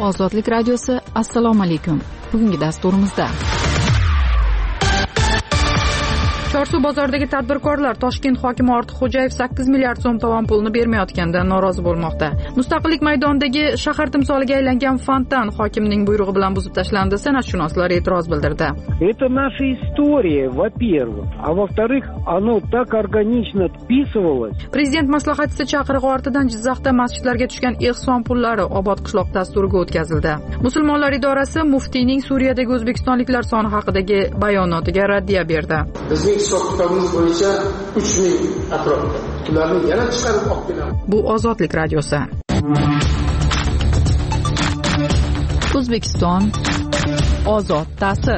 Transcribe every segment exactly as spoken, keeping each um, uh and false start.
Ozodlik radiosi, assalomu alaykum. Bugungi dasturimizda Chorsu bozoridagi tadbirkorlar Toshkent hokimi Ortiqxo'jayev sakkiz milliard so'm tovon pulni bermayotganidan norozi bo'lmoqda. Mustaqillik maydonidagi shahar timsoliga aylangan fontan hokimning buyrug'i bilan buzib tashlandi. San'atshunoslar e'tiroz bildirdi. Это наша история, во-первых, а во-вторых, оно так органично вписывалось. Prezident maslahatchisi chaqirig'i ortidan Jizzaxda masjidlarga tushgan ehson pullari obod qishloq dasturiga o'tkazildi. Musulmonlar idorasi muftiyning Suriyadagi o'zbekistonliklar soni haqidagi bayonotiga raddiya berdi. Hisob-kitobimiz bo'yicha uch ming atrofida. Ularni yana chiqarib olib kelamiz. Bu Ozodlik radiosi. O'zbekiston ozod ta'sir.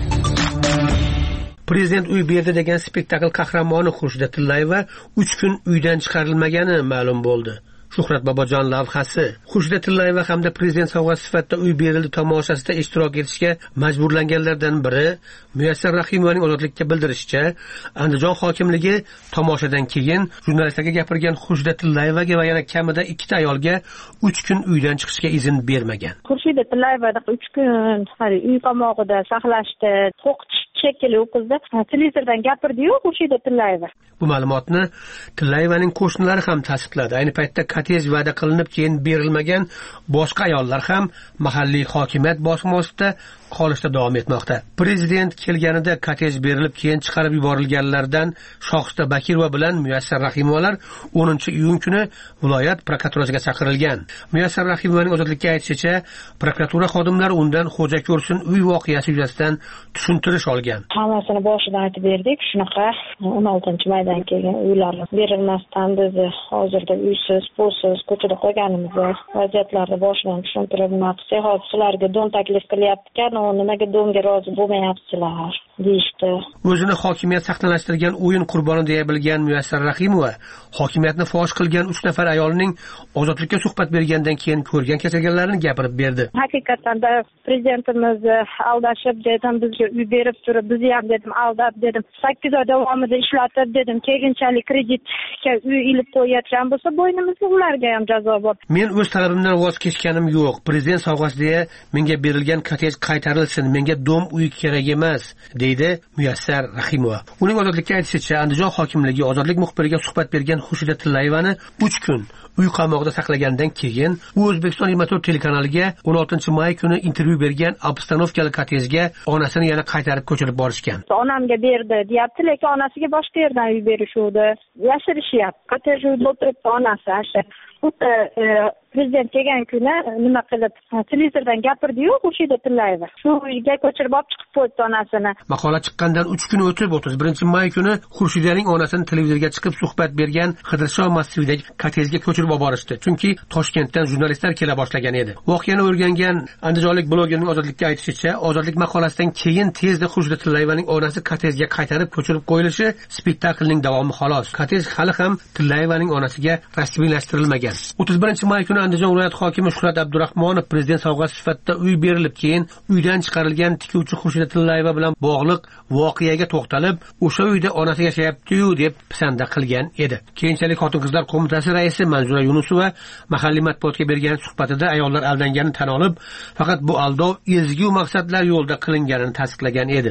Prezident uy berdi degan spektakl qahramoni Xurshida Tillayeva uch kun uydan chiqarilmagani ma'lum bo'ldi. Shuhrat Bobojon lavhasi. Xurshida Tillayeva hamda prezident sovg'asi sifatida uy berildi tomoshasida ishtirok etishga majburlanganlardan biri Muyassar Rahimovaning ozodlikka bildirishicha, Andijon hokimligi tomoshadan keyin jurnalistlarga gapirgan Xurshida Tillayevaga va yana kamida ikkita ayolga uch kun uydan chiqishga izn bermagan. Xurshida Tillayevani uch kun uy qamog'ida saqlashdi, qo'rqitish shekilli o'qizdi. Televizordan gapirdi-yu Xurshida Tillayeva. Bu ma'lumotni Tillayevaning qo'shnilari ham tasdiqladi. Ayni paytda kotej va'da qilinib keyin berilmagan boshqa ayollar ham mahalliy hokimiyat bosimi ostida qolishda davom etmoqda. Prezident kelganida kotej berilib keyin chiqarib yuborilganlardan Shohista Bakirova bilan Muyassar Rahimovalar o'ninchi iyun kuni viloyat prokuraturasiga chaqirilgan. Muyassar Rahimovaning ozodlikka aytishicha, prokuratura xodimlari undan xo'ja ko'rsin uy voqeasi yuzasidan tushuntirish olgan. Hammasini boshidan aytib berdik. Shunaqa o'n oltinchi maydan kelgan uylar berilmasdan bizni hozirda uysiz, pulsiz ko'chada qolganimizni vaziyatlarni boshidan tushuntiribmiz. Hozir sizlarga dom taklif qilyapti-kan, nimaga domga rozi bo'lmayapsizlar deyishdi. O'zini hokimiyat sahnalashtirgan o'yin qurboni deya bilgan Muyassar Rahimova hokimiyatni fosh qilgan uch nafar ayolning ozodlikka suhbat bergandan keyin ko'rgan kechirganlarini gapirib berdi. Haqiqatan da prezidentimiz aldashib dedim, bizga uy berib turib, bizni ham dedim aldab dedim. sakkiz oy davomida ishlatib dedim, keyinchalik kreditga uy ilib qo'yayotgan bo'lsa, bo'ynimizga ularga ham jazo bor. Men o'z talabimdan voz kechganim yo'q. Prezident sovg'asi deya menga berilgan kotej qaytarilsin, menga dom uy kerak emas, deydi Muyassar Rahimova. Uning ozodlikka aytishicha, Andijon hokimligi ozodlik muxbiriga suhbat bergan Xurshida Tillayevani uch kun uy qamoqida saqlagandan keyin u O'zbekiston yigirma to'rt telekanaliga o'n oltinchi may kuni intervyu bergan obstanovkali kotejga onasini yana qaytarib ko'chirib borishgan. Onamga berdi, deyapti, lekin onasiga boshqa yerdan uy berishuvdi. Yashirishyapti. Kotejda o'tiribdi onasi asha. Prezident kelgan kuni nima qilib televizordan gapirdi-yu Xurshida Tillayeva. Shu uyga ko'chirib olib chiqib qo'ydi onasini. Maqola chiqqandan uch kun o'tib o'ttiz birinchi may kuni Xurshidaning onasini televizorga chiqib suhbat bergan Qidirshoh massividagi kotejga ko'chirib olib borishdi. Chunki Toshkentdan jurnalistlar kela boshlagan edi. Voqeani o'rgangan andijonlik blogerning ozodlikka aytishicha, ozodlik maqolasidan keyin tezda Xurshida Tillayevaning onasi kotejga qaytarib ko'chirib qo'yilishi spektaklning davomi xolos. Kotej hali ham Tillayevaning onasiga rasmiylashtirilmagan. o'ttiz birinchi may kuni Andijon viloyat hokimi Shuhrat Abdurahmonov prezident sovg'asi sifatida uy berilib keyin uydan chiqarilgan tikuvchi Xurshida Tillayeva bilan bog'liq voqeaga to'xtalib, o'sha uyda onasi yashayapti-yu deb pisanda qilgan edi. Keyinchalik Xotin-qizlar qo'mitasi raisi Manzura Yunusova mahalliy matbuotga bergan suhbatida ayollar aldanganini tan olib, faqat bu aldov ezgu maqsadlar yo'lida qilinganini tasdiqlagan edi.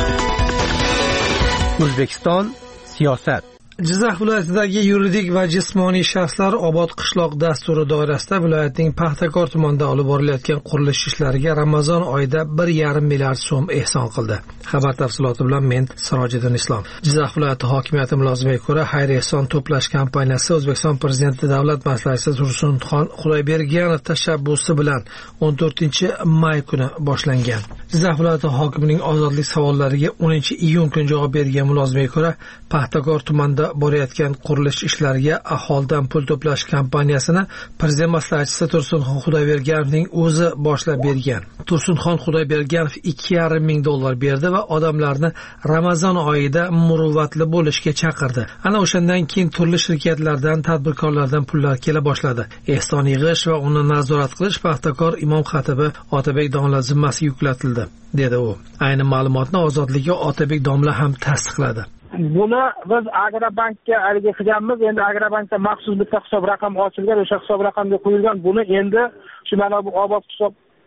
O'zbekiston siyosat. Jizzax viloyatidagi yuridik va jismoniy shaxslar obod qishloq dasturi doirasida viloyatning Paxtakor tumanida olib borilayotgan qurilish ishlariga Ramazon oyida bir yarim milliard so'm ehson qildi. Xabar tafsiloti bilan men Sirojiddin Islom. Jizzax viloyati hokimiyati mulozimiga ko'ra, xayr ehson to'plash kampaniyasi O'zbekiston prezidenti davlat maslahatchisi Tursunxon Xudoyberganov tashabbusi bilan o'n to'rtinchi may kuni boshlangan. Jizzax viloyati hokimining ozodlik savollariga o'ninchi iyun kuni javob bergan mulozimiga ko'ra, Paxtakor tumanida borayotgan qurilish ishlariga aholidan pul to'plash kampaniyasini prezident maslahatchisi Tursunxon Xudoyberganovning o'zi boshlab bergan. Tursunxon Xudoyberganov ikki yarim ming dollar berdi va odamlarni Ramazon oyida muruvvatli bo'lishga chaqirdi. Ana o'shandan keyin turli shirkatlardan, tadbirkorlardan pullar kela boshladi. Ehson yig'ish va uni nazorat qilish Paxtakor imom xatibi Otabek domla zimmasiga yuklatildi, dedi u. Ayni ma'lumotni ozodlikka Otabek domla ham tasdiqladi. Buni biz Agrobankka alga qilganmiz. Endi Agrobankda maxsus bitta hisob raqam ochilgan, o'sha hisob raqamga qo'yilgan. Buni endi shu mana bu obod hisob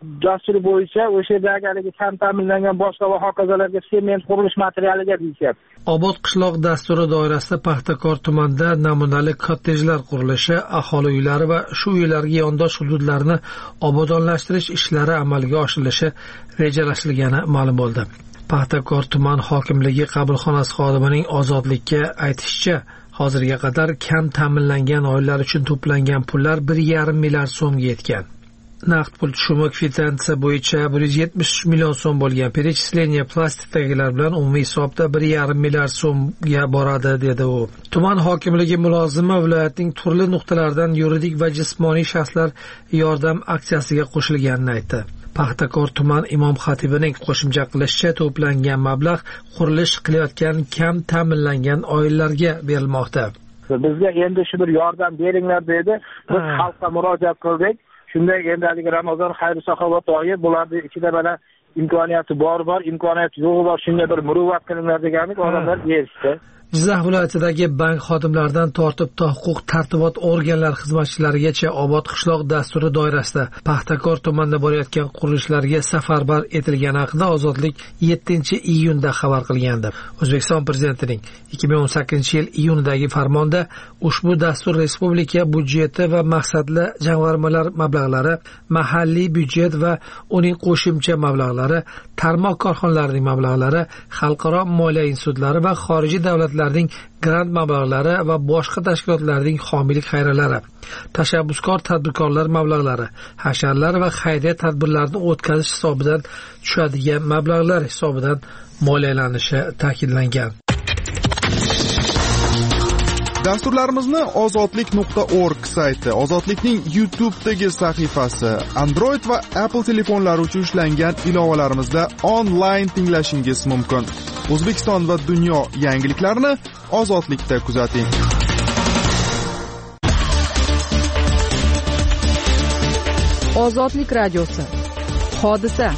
dasturi bo'yicha o'sha yerdagi haligi kam ta'minlangan boshqa va hokazolarga sement qurilish materialiga deyishyapti. Obod qishloq dasturi doirasida Paxtakor tumanida namunali kottejlar qurilishi, aholi uylari va shu uylarga yondosh hududlarni obodonlashtirish ishlari amalga oshirilishi rejalashtirilgani ma'lum bo'ldi. Paxtakor tuman hokimligi qabulxonasi xodimining Ozodlikka aytishicha, hozirga qadar kam ta'minlangan oilalar uchun to'plangan pullar bir yarim milliard so'mga yetgan. Naqd pul tushumi kvitansiya bo'yicha bir yuz yetmish million so'm bo'lgan. Перечисление plastikdagilar bilan umumiy hisobda bir yarim milliard so'mga boradi, dedi u. Tuman hokimligi mulozimi viloyatning turli nuqtalaridan yuridik va jismoniy shaxslar yordam aksiyasiga qo'shilganini aytdi. Paxtakor tuman imom xatibining qo'shimcha qilishicha, to'plangan mablag' qurilish qilayotgan kam ta'minlangan oilalarga berilmoqda. Bizga endi shu bir yordam beringlar dedi. Biz xalqqa murojaat qildik. Shunday endi haligi Ramazon xayr saxovat oyi, bularning ichida mana imkoniyati bor bor, imkoniyati yo'q bor, shunga bir muruvvat qilinglar deganlik odamlar berishdi. Jizzax viloyatidagi bank xodimlaridan tortib to huquq tartibot organlari xizmatchilarigacha Obod qishloq dasturi doirasida Paxtakor tumanida bo'layotgan qurilishlarga safarbar etilgani haqida Ozodlik yettinchi iyunda xabar qilgandi. O'zbekiston prezidentining ikki ming o'n sakkizinchi yil iyunidagi farmonda ushbu dastur respublika byudjeti va maqsadli jamg'armalar mablag'lari, mahalliy byudjet va uning qo'shimcha mablag'lari, tarmoq korxonalarining mablag'lari, xalqaro moliya institutlari va xorijiy davlatlar grant mablag'lari va boshqa tashkilotlarning homiylik xayralari, tashabbuskor tadbirkorlar mablag'lari, hasharlar va xayriya tadbirlarini o'tkazish hisobidan tushadigan mablag'lar hisobidan moliyalanishi ta'kidlangan. Dasturlarimizni ozodlik nuqta org sayti, Ozodlikning YouTube'dagi sahifasi, Android va Apple telefonlari uchun ishlangan ilovalarimizda onlayn tinglashingiz mumkin. O'zbekiston va dunyo yangiliklarini Ozodlikda kuzating. Ozodlik radiosi. Hodisa.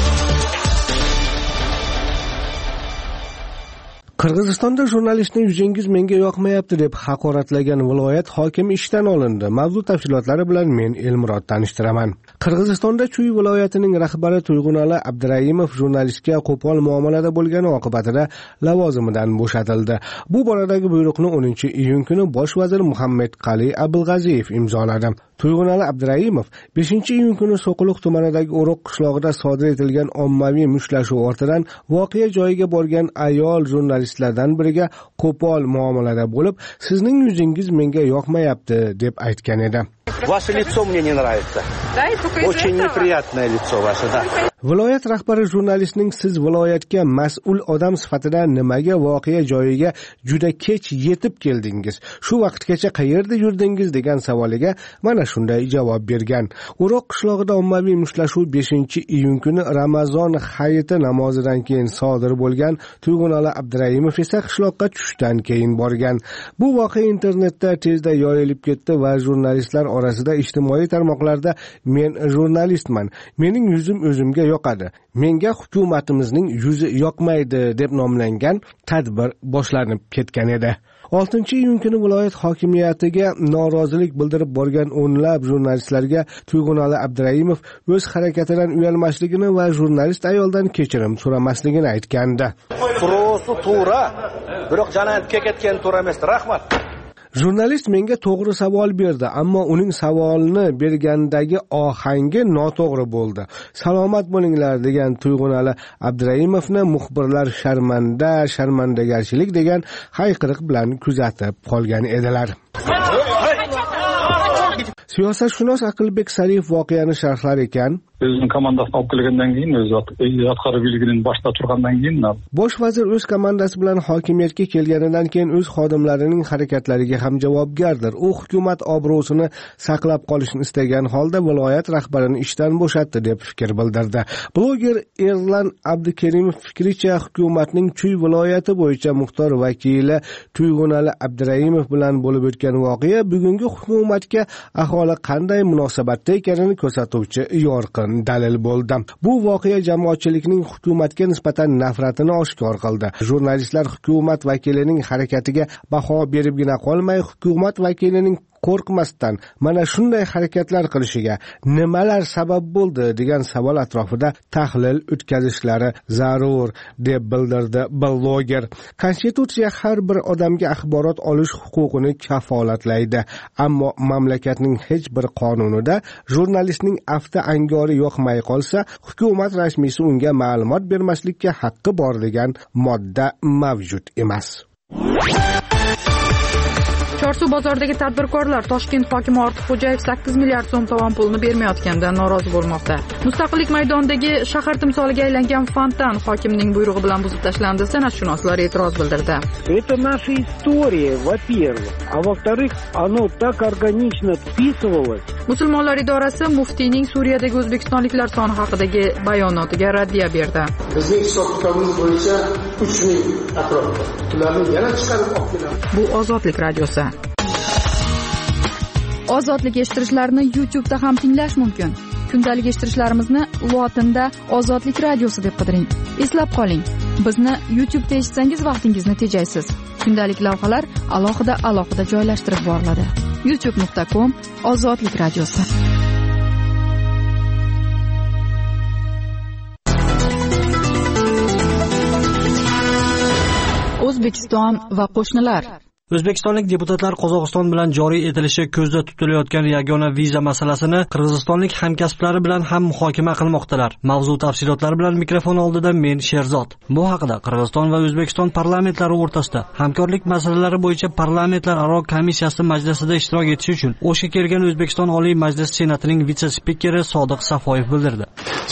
Qirg'izistonda jurnalistni yuzingiz menga yoqmayapti deb haqoratlagan viloyat hokimi ishdan olindi. Mavzu tafsilotlari bilan men Elmurod tanishtiraman. Qirg'izistonda Chuy viloyatining rahbari Tuyg'unali Abduraimov jurnalistga qo'pol muomalada bo'lgani oqibatida lavozimidan bo'shatildi. Bu boradagi buyruqni o'ninchi iyun kuni bosh vazir Muhammadqali Abulg'aziyev imzoladi. Tuyg'unali Abduraimov beshinchi iyun kuni So'quluq tumanidagi O'roq qishlog'ida sodir etilgan ommaviy mushtlashuv ortidan voqea joyiga borgan ayol jurnalistlardan biriga qo'pol muomalada bo'lib, sizning yuzingiz menga yoqmayapti deb aytgan edi. Ваше лицо мне не нравится. Очень неприятное лицо ваше, да. Viloyat rahbari jurnalistning siz viloyatga mas'ul odam sifatida nimaga voqea joyiga juda kech yetib keldingiz, shu vaqtgacha qayerda yurdingiz degan savoliga mana shunday javob bergan. O'roq qishlog'ida ommaviy mushtlashuv beshinchi iyun kuni Ramazon hayiti namozidan keyin sodir bo'lgan. Tuyg'unali Abduraimov esa qishloqqa tushdan keyin borgan. Bu voqea internetda tezda yoyilib ketdi va jurnalistlar orasida ijtimoiy tarmoqlarda men jurnalistman, mening yuzim o'zimga yoqadi, menga hukumatimizning yuzi yoqmaydi deb nomlangan tadbir boshlanib ketgan edi. oltinchi iyun kuni viloyat hokimiyatiga norozilik bildirib borgan o'nlab jurnalistlarga Tuyg'unali Abduraimov o'z harakatidan uyalmasligini va jurnalist ayoldan kechirim so'ramasligini aytgandi. To'g'risi to'g'ri, biroq jannatga ketgan to'g'ri emas. Rahmat. Jurnalist menga to'g'ri savol berdi, ammo uning savolini bergandagi ohangi noto'g'ri bo'ldi. Salomat bo'linglar degan Tuyg'unali Abduraimovni muxbirlar sharmanda, sharmandagarchilik degan hayqiriq bilan kuzatib qolgan edilar. Siyosatshunos Aqilbek Sariyev voqeani sharhlar ekan. O'zining komandasini olib kelgandan keyin, o'zi atqarib bilgining boshida turgandan keyin bosh vazir o'z komandasi bilan hokimiyatga kelganidan keyin o'z xodimlarining harakatlariga ham javobgardir. U hukumat obro'sini saqlab qolishni istagan holda viloyat rahbarini ishdan bo'shatdi deb fikr bildirdi. Bloger Erlan Abdukerimov fikricha, hukumatning Chuy viloyati bo'yicha muxtor vakili Tuyg'unali Abduraimov bilan bo'lib o'tgan voqea bugungi hukumatga aholi qanday munosabatda ekanini ko'rsatuvchi yorqin dalil bo'ldi. Bu voqea jamoatchilikning hukumatga nisbatan nafratini oshkor qildi. Jurnalistlar hukumat vakilining harakatiga baho beribgina qolmay, hukumat vakilining qo'rqmasdan mana shunday harakatlar qilishiga nimalar sabab bo'ldi degan savol atrofida tahlil o'tkazishlari zarur deb bildirdi bloger. Konstitutsiya har bir odamga axborot olish huquqini kafolatlaydi, ammo mamlakatning hech bir qonunida jurnalistning afti angori yo'qmay qolsa, hukumat rasmiysi unga ma'lumot bermaslikka haqqi bor degan modda mavjud emas. Chorsu bozoridagi tadbirkorlar Toshkent hokimi Ortiqxo'jayev sakkiz milliard so'm tovon pulni bermayotganidan norozi bo'lmoqda. Mustaqillik maydonidagi shahar timsoliga aylangan fontan hokimning buyrug'i bilan buzib tashlandi. San'atshunoslar e'tiroz bildirdi. Это наша история, во-первых, а во-вторых, оно так органично вписывалось. Musulmonlar idorasi muftiyning Suriyadagi o'zbekistonliklar soni haqidagi bayonotiga raddiya berdi. Bizning hisob-kitobimiz bo'yicha uch ming atrofida. Ularni yana chiqarib olib kelamiz. Bu Ozodlik radiosi. Ozodlik eshittirishlarni YouTube'da ham tinglash mumkin. Kundalik eshittirishlarimizni lotinda Ozodlik radiosi deb qidiring. Eslab qoling, bizni YouTube'da eshitsangiz vaqtingizni tejaysiz. Kundalik lavhalar alohida alohida joylashtirib boriladi. youtube nuqta com Ozodlik radiosi. O'zbekiston va qo'shnilar. O'zbekistonlik deputatlar Qozog'iston bilan joriy etilishi ko'zda tutilayotgan yagona viza masalasini qirg'izistonlik hamkasblari bilan ham muhokama qilmoqdalar. Mavzu tafsilotlari bilan mikrofon oldida men Sherzod. Bu haqida Qirg'iziston va O'zbekiston parlamentlari o'rtasida hamkorlik masalalari bo'yicha parlamentlararo komissiyasi majlisida ishtirok etish uchun O'shga kelgan O'zbekiston Oliy Majlis Senatining vitse-spikeri Sodiq Safoyev bildirdi.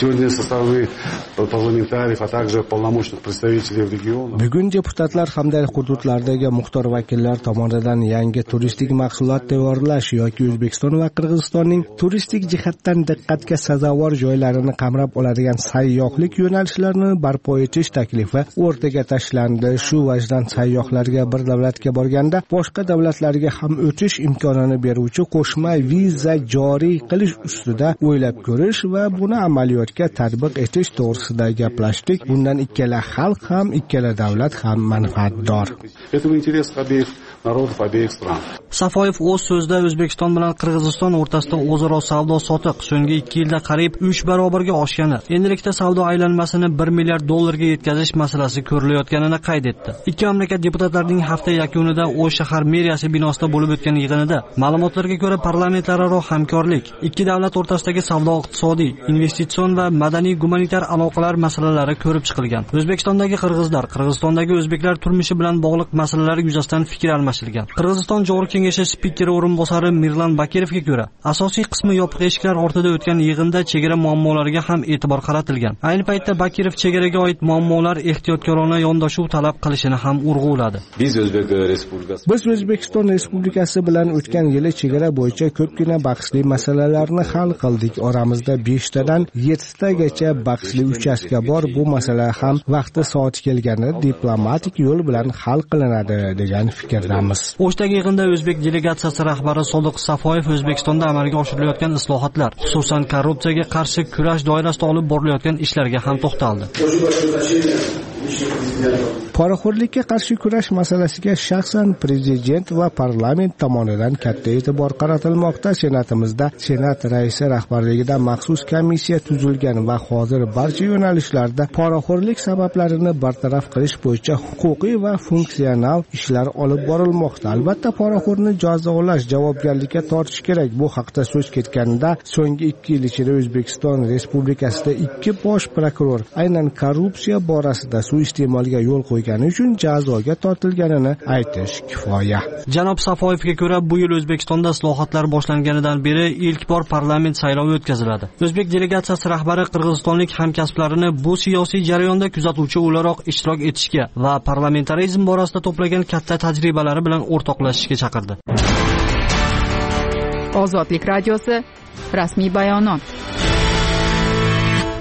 Bugun deputatlar hamda hududlardagi muxtor vakillar tomonidan yangi turistik mahsulot tayyorlash yoki O'zbekiston va Qirg'izistonning turistik jihatdan diqqatga sazovor joylarini qamrab oladigan sayyohlik yo'nalishlarini barpo etish taklifi o'rtaga tashlandi. Shu vajdan sayyohlarga bir davlatga borganda boshqa davlatlarga ham o'tish imkonini beruvchi qo'shma viza joriy qilish ustida o'ylab ko'rish va buni amaliyotga tatbiq etish to'g'risida gaplashdik. Bundan ikkala xalq ham, ikkala davlat ham manfaatdor. Safoyev o'z so'zida O'zbekiston bilan Qirg'iziston o'rtasida o'zaro savdo sotiq so'nggi ikki yilda qariyb uch barobarga oshgani, endilikda savdo aylanmasini bir milliard dollarga yetkazish masalasi ko'rilayotganini qayd etdi. Ikki mamlakat deputatlarining hafta yakunida O'sh shahar meriyasi binosida bo'lib o'tgan yig'inida ma'lumotlarga ko'ra parlamentlararo hamkorlik, ikki davlat o'rtasidagi savdo-iqtisodiy, investitsion va madaniy-gumanitar aloqalar masalalari ko'rib chiqilgan. O'zbekistondagi qirg'izlar, Qirg'izistondagi o'zbeklar turmushi bilan bog'liq masalalar yuzasidan fikr almashilgan. Qirg'iziston Joriy kengashi spikeri o'rinbosari Mirlan Bakirovga ko'ra, asosiy qismi yopiq eshiklar ortida o'tgan yig'inda chegara muammolariga ham e'tibor qaratilgan. Ayni paytda Bakirov chegaraga oid muammolar ehtiyotkorona yondashuv talab qilishini ham urg'uladi. Biz O'zbekiston Respublikasi bilan o'tgan yili chegara bo'yicha ko'pgina bahsli masalalarni hal qildik. Oramizda besh tadan yetti tagacha bahsli uchastka bor. Bu masala ham vaqti soati kelganida diplomatik yo'l bilan hal qilinadi degan fikrdamiz. O'shdagi yig'inda o'zbek delegatsiyasi rahbari Sodiq Safoyev O'zbekistonda amalga oshirilayotgan islohotlar, xususan korrupsiyaga qarshi kurash doirasida olib borilayotgan ishlarga ham to'xtaldi. Poraxo'rlikka qarshi kurash masalasiga shaxsan prezident va parlament tomonidan katta e'tibor qaratilmoqda. Senatimizda Senat raisi rahbarligida maxsus komissiya tuzilgan va hozir barcha yo'nalishlarda poraxo'rlik sabablarini bartaraf qilish bo'yicha huquqiy va funksional ishlar olib borilmoqda. Albatta, poraxo'rni jazolash, javobgarlikka tortish kerak. Bu haqda so'z ketganda so'nggi ikki yil ichida O'zbekiston Respublikasida ikki bosh prokuror aynan korrupsiya borasida suiiste'molga yo'l qo'ygani uchun jazoga tortilganini aytish kifoya. Janob Safoyevga ko'ra, bu yil O'zbekistonda islohotlar boshlanganidan beri ilk bor parlament saylovi o'tkaziladi. O'zbek delegatsiyasi rahbari qirg'izistonlik hamkasblarini bu siyosiy jarayonda kuzatuvchi o'laroq ishtirok etishga va parlamentarizm borasida to'plagan katta tajribalari bilan o'rtoqlashishga chaqirdi. Ozodlik radiosi rasmiy bayonot.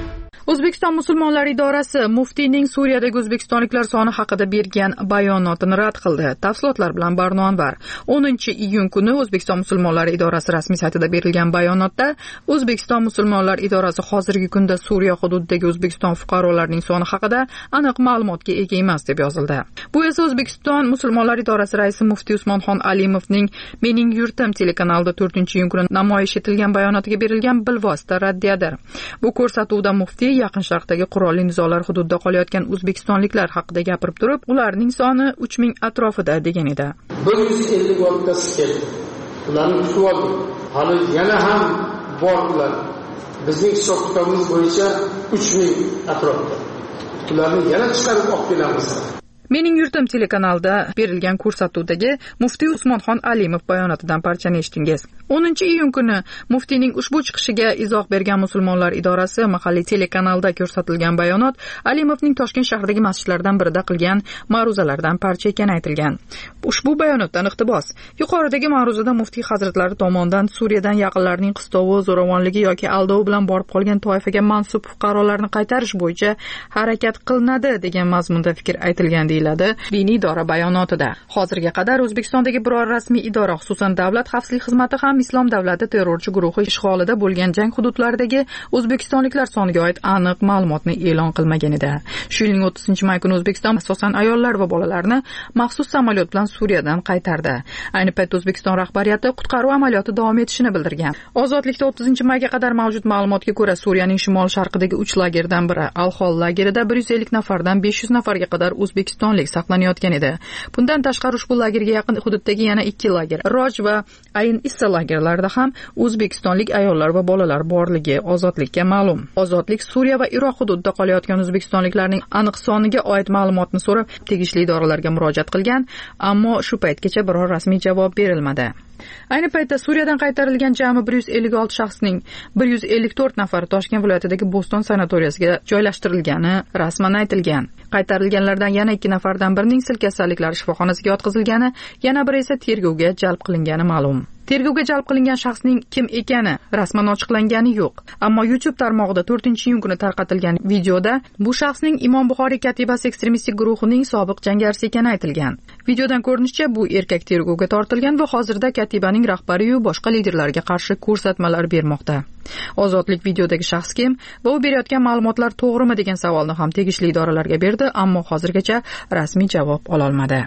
O'zbekiston musulmonlari idorasi muftiyning Suriyadagi o'zbekistonliklar soni haqida bergan bayonotini rad qildi. Tafsilotlar bilan Barno Anvar. o'ninchi iyun kuni O'zbekiston musulmonlari idorasi rasmiy saytida berilgan bayonotda O'zbekiston musulmonlari idorasi hozirgi kunda Suriya hududidagi O'zbekiston fuqarolarining soni haqida aniq ma'lumotga ega emas deb yozildi. Bu esa O'zbekiston musulmonlari idorasi raisi muftiy Usmonxon Alimovning Mening yurtim telekanalida to'rtinchi iyun kuni namoyish etilgan bayonotiga berilgan bilvosita raddiyadir. Bu ko'rsatuvda muftiy Yaqin Sharqdagi qurolli nizolar hududida qolayotgan o'zbekistonliklar haqida gapirib turib, ularning soni uch ming atrofida degan edi. bir yuz ellik oltitasi keldi. Ularni kutib oldik. Hali yana ham bor ular. Bizning hisob-kitobimiz bo'yicha uch ming atrofida. Ularni yana chiqarib olib kelamiz. Mening yurtim telekanalida berilgan ko'rsatuvdagi muftiy Usmonxon Alimov bayonotidan parchani eshitdingiz. o'ninchi iyun kuni muftiyning ushbu chiqishiga izoh bergan musulmonlar idorasi mahalliy telekanalda ko'rsatilgan bayonot Alimovning Toshkent shahridagi masjidlardan birida qilgan ma'ruzalardan parcha ekani aytilgan. Ushbu bayonotdan iqtibos: yuqoridagi ma'ruzada muftiy hazratlari tomonidan Suriyadan yaqinlarining qistovi, zo'ravonligi yoki aldov bilan borib qolgan toifaga mansub fuqarolarni qaytarish bo'yicha harakat qilinadi degan mazmunda fikr aytilgan deyiladi diniy idora bayonotida. Hozirga qadar O'zbekistondagi biror rasmiy idora, xususan davlat xavfsizlik xizmati ham Islom davlati terrorchi guruhi ishg'olida bo'lgan jang hududlaridagi o'zbekistonliklar soniga oid aniq ma'lumotni e'lon qilmagan edi. Shu yilning o'ttizinchi may kuni O'zbekiston asosan ayollar va bolalarni maxsus samolyot bilan Suriyadan qaytardi. Ayni paytda O'zbekiston rahbariyati qutqaruv amaliyoti davom etishini bildirgan. Ozodlikda o'ttizinchi mayga qadar mavjud ma'lumotga ko'ra, Suriyaning shimol-sharqidagi uch lagerdan biri Al-Hol lagerida bir yuz ellik nafardan besh yuz nafarga qadar o'zbekistonlik saqlanayotgan edi. Bundan tashqari ushbu lagerga yaqin hududdagi yana ikki lager, Roj va Ayn Issa lagerlarida ham o'zbekistonlik ayollar va bolalar borligi ozodlikka ma'lum. Ozodlik Suriya va Iroq hududida qolayotgan o'zbekistonliklarning aniq soniga oid ma'lumotni so'rab tegishli idoralarga murojaat qilgan, ammo shu paytgacha biror rasmiy javob berilmadi. Ayni paytda Suriyadan qaytarilgan jami bir yuz ellik olti shaxsning bir yuz ellik to'rt nafari Toshkent viloyatidagi Bo'ston sanatoriyasiga joylashtirilgani rasman aytilgan. Qaytarilganlardan yana ikki nafardan birining sil kasalliklari shifoxonasiga yotqizilgani, yana biri esa tergovga jalb qilingani ma'lum. Tergovga jalb qilingan shaxsning kim ekani rasman ochiqlangani yo'q. Ammo YouTube tarmog'ida to'rtinchi iyun kuni tarqatilgan videoda bu shaxsning Imom Buxoriy katibasi ekstremistik guruhining sobiq jangarisi ekani aytilgan. Videodan ko'rinishicha, bu erkak tergovga tortilgan va hozirda katibaning rahbari va boshqa liderlarga qarshi ko'rsatmalar bermoqda. Ozodlik videodagi shaxs kim va u berayotgan ma'lumotlar to'g'rimi degan savolni ham tegishli idoralarga berdi, ammo hozirgacha rasmiy javob ola olmadi.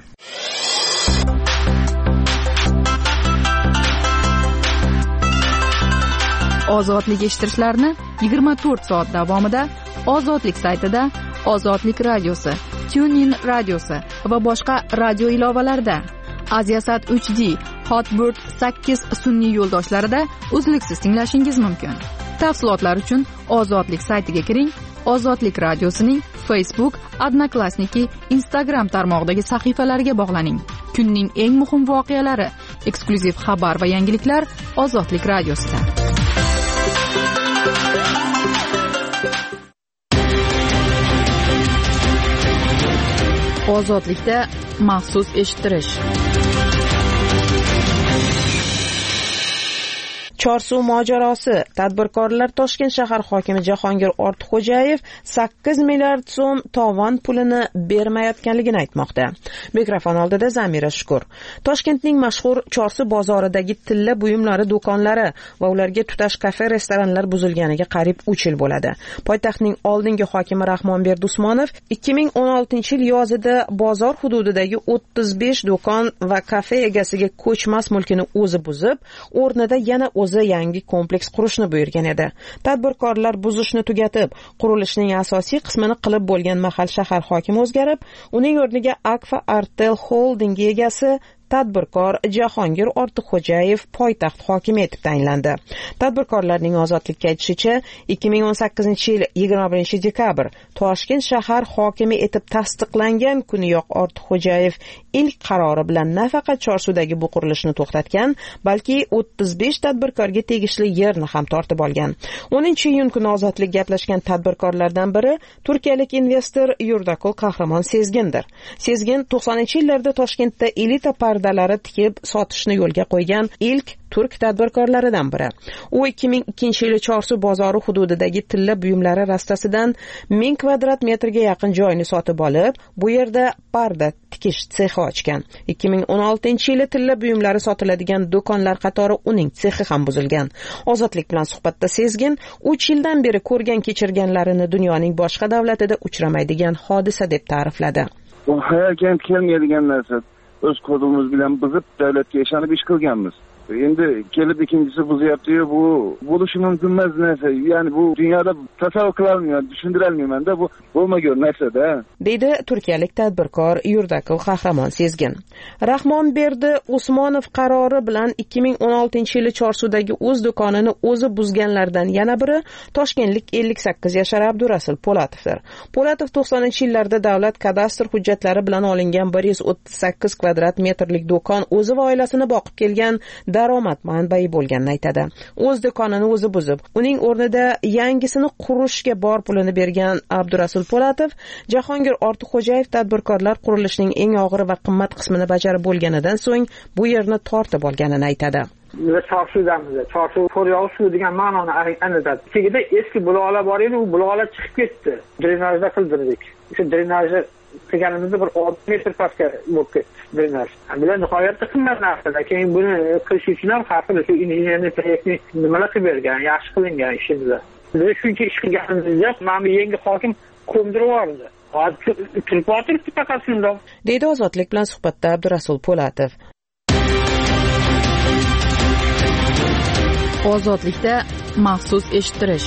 Ozodlik eshittirishlarni yigirma to'rt soat davomida Ozodlik saytida, Ozodlik radiosi, TuneIn radiosi va boshqa radio ilovalarida, Aziasat uch D, Hotbird sakkiz sun'iy yo'ldoshlarida uzluksiz tinglashingiz mumkin. Tafsilotlar uchun Ozodlik saytiga kiring. Ozodlik radiosining Facebook, Odnoklassniki, Instagram tarmog'idagi sahifalariga bog'laning. Kunning eng muhim voqealari, eksklyuziv xabar va yangiliklar Ozodlik radiosida. Ozodlikda maxsus eshittirish. Chorsuv mojarosi. Tadbirkorlar Toshkent shahar hokimi Jahongir Ortiqxo'jayev sakkiz milliard so'm tovon pulini bermayotganligini aytmoqda. Mikrofon oldida Zamira Shukur. Toshkentning mashhur Chorsu bozoridagi tilla buyumlari do'konlari va ularga tutash kafe, restoranlar buzilganiga qariyb uch yil bo'ladi. Poytaxtning oldingi hokimi Rahmonberd Usmonov ikki ming o'n oltinchi yil yozida bozor hududidagi o'ttiz besh do'kon va kafe egasiga ko'chmas mulkini o'zi buzib, o'rnida yana o'zi yangi kompleks qurishni buyurgan edi. Tadbirkorlar buzishni tugatib, qurilishning asosiy qismini qilib bo'lgan mahal shahar hokimi o'zgarib, uning o'rniga Akfa Artel Holding egasi tadbirkor Jahongir Ortiqxo'jayev poytaxt hokimi etib tayinlandi. Tadbirkorlarning Ozodlikka aytishicha, ikki ming o'n sakkizinchi yil yigirma birinchi dekabr Toshkent shahar hokimi etib tasdiqlangan kuniyoq Ortiqxo'jayev ilk qarori bilan nafaqat Chorsudagi bu qurilishni to'xtatgan, balki o'ttiz besh tadbirkorga tegishli yerni ham tortib olgan. o'ninchi iyun kuni Ozodlik gaplashgan tadbirkorlardan biri turkiyalik investor Yurdakul Qahramon Sezgindir. Sezgin to'qsoninchi yillarda Toshkentda elita parda pardalari tikib sotishni yo'lga qo'ygan ilk turk tadbirkorlaridan biri. U ikki ming ikkinchi yili Chorsu bozori hududidagi tilla buyumlari rastasidan ming kvadrat metrga yaqin joyni sotib olib, bu yerda parda tikish sexi ochgan. ikki ming o'n oltinchi yili tilla buyumlari sotiladigan do'konlar qatori uning sexi ham buzilgan. Ozodlik bilan suhbatda Sezgin uch yildan beri ko'rgan kechirganlarini dunyoning boshqa davlatida uchramaydigan hodisa deb ta'rifladi. Bu hayolga kelmaydigan narsa. O'z qo'limiz bilan buzib davlatga ishonib ish qilganmiz. Endi kelib ikkinchisi buzyapti-yu, bu bo'lishi mumkin emas narsa. Ya'ni bu dunyoda tasavvur qila olmayman, tushundira olmayman-da, bu bo'lmagan narsa-da. Deydi turkiyalik tadbirkor Yurdakov Qahramon Sezgin. Rahmonberdi Usmonov qarori bilan ikki ming o'n oltinchi yili Chorsudagi o'z do'konini o'zi buzganlardan yana biri toshkentlik ellik sakkiz yashar Abdurasul Polatovdir. Polatov to'qsoninchi yillarda davlat kadastr hujjatlari bilan olingan bir yuz o'ttiz sakkiz kvadrat metrlik do'kon o'zi va oilasini boqib kelgan daromad manbai bo'lganini aytadi. O'z do'konini o'zi buzib, uning o'rnida yangisini qurishga bor pulini bergan Abdurasul Polatov Jahongir Ortiqxo'jayev tadbirkorlar qurilishining eng og'ir va qimmat qismini bajarib bo'lganidan so'ng bu yerni tortib olganini aytadi. Biz Chorsudamiz. Chorsu Qo'ryog' suv degan ma'noni anglatadi. Chegida eski buloqlar bor edi, u buloqlar chiqib ketdi. Drenajda qildirdik. O'sha drenajni qilganimizda bir olti metr pastga bo'lib ketdi drenaj. Bular nihoyatda qimmat narsalar. Keyin buni qilish uchun ham haqida shu injenerni proyektni nimalar qilib bergan, yaxshi qilingan ishimizda. Biz shuncha ish qilganimizda mana yangi hokim ko'mdirib yubordi. Hozir turib o'tiribdi faqat shundoq. Deydi Ozodlik bilan suhbatda Abdurasul Polatov. Ozodlikda maxsus eshittirish.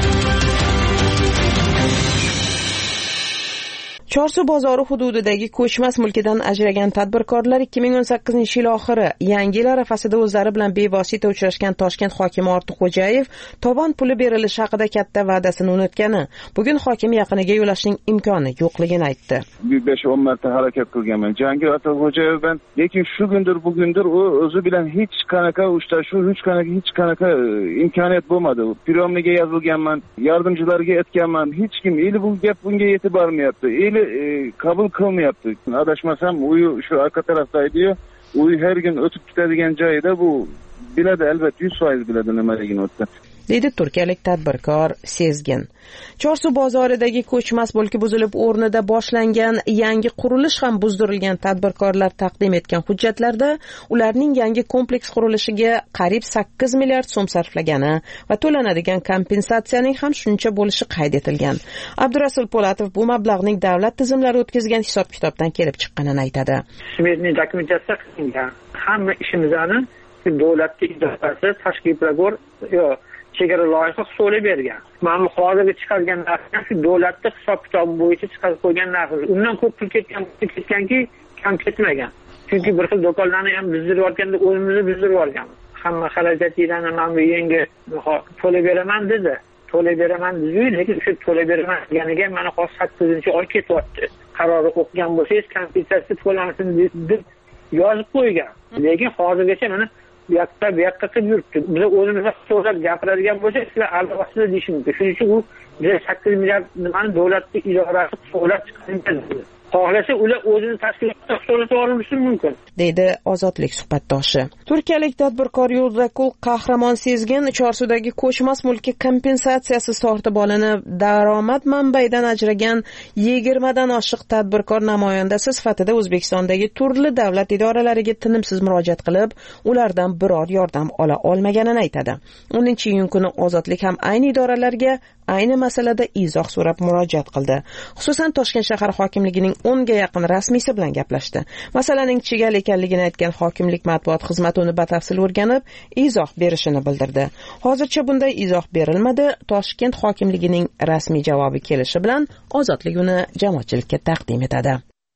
Chorsu bozori hududidagi ko'chmas mulkidan ajragan tadbirkorlar ikki ming o'n sakkizinchi yil oxiri yangi yil arafasida o'zlari bilan bevosita uchrashgan Toshkent hokimi Ortiqxo'jayev tovon puli berilishi haqida katta va'dasini unutgani, bugun hokim yaqiniga yo'lashning imkoni yo'qligini aytdi. besh o'n marta harakat qilganman Jahongir Ortiqxo'jayev bilan, lekin shu kundir bugundir u o'zi bilan hech qanaqa uchrashuv, hech qanaqa hech qanaqa imkoniyat bo'lmadi. Piromniga yozilganman, yordamchilarga aytganman, hech kim eli bu gap bunga yetib bormayapti. Eli qabul qilmayapti. Adashmasam u shu orqa tarafda edi-yu, u har kun o'tib ketadigan joyida bu biladi, albatta yuz foiz biladi nimaligini o'tdi. Deydi turkiyalik tadbirkor Sezgin. Chorsu bozoridagi ko'chmas mulki buzilib o'rnida boshlangan yangi qurilish ham buzdirilgan tadbirkorlar taqdim etgan hujjatlarda ularning yangi kompleks qurilishiga qariyb sakkiz milliard so'm sarflagani va to'lanadigan kompensatsiyaning ham shuncha bo'lishi qayd etilgan. Abdurasul Polatov bu mablag'ning davlat tizimlari o'tkazgan hisob-kitobdan kelib chiqqanini aytadi. Smetniy dokumentatsiya qilingan. Hamma ishimizni davlatga idorasi tashkil pragor yo chegara loyiha hisoblab bergan. Mana hozirga chiqargan narsa shu davlatning hisob-kitobi bo'yicha chiqarib qo'ygan narsa. Undan ko'p pul ketgan, ketganki, kam ketmagan. Chunki bir xil do'konlarni ham bizdirib yorganda o'zimizni bizdirib yorganmiz. Hamma xarajatlarni mana yangi to'lab beraman dedi. To'lab beraman dedi, lekin shu to'lab beraman deganiga mana hozir sakkizinchi oy ketyapti. Qarori o'qigan bo'lsangiz, kompensatsiya to'lansin deb yozib qo'ygan. Lekin hozirgacha mana bu yoqda bu yoqqa qilib yuribdi. Biz o'zimizga so'zlab gapiradigan bo'lsak, sizlar albatta deyish mumkin. Shuning uchun u biza sakkiz milliard nimani davlatning idorasi hisoblab chiqargan. Xohlasa ular o'zini tashkilotda hisoblab olishi mumkin. Deydi Ozodlik suhbatdoshi. Turkiyalik tadbirkor Yurdakul Qahramon Sezgin Chorsudagi ko'chmas mulki kompensatsiyasi tortib olinib, daromad manbaidan ajragan yigirmadan oshiq tadbirkor namoyandasi sifatida O'zbekistondagi turli davlat idoralariga tinimsiz murojaat qilib, ulardan biror yordam ola olmaganini aytadi. o'ninchi iyun kuni Ozodlik ham ayni idoralarga ayni masalada izoh so'rab murojaat qildi. Xususan Toshkent shahar hokimligining o'nga yaqin rasmiysi bilan gaplashdi. Masalaning chigal ekanligini aytgan hokimlik matbuot xizmati uni batafsil o'rganib, izoh berishini bildirdi. Hozircha bunday izoh berilmadi. Toshkent hokimligining rasmiy javobi kelishi bilan Ozodlik uni jamoatchilikka taqdim etadi.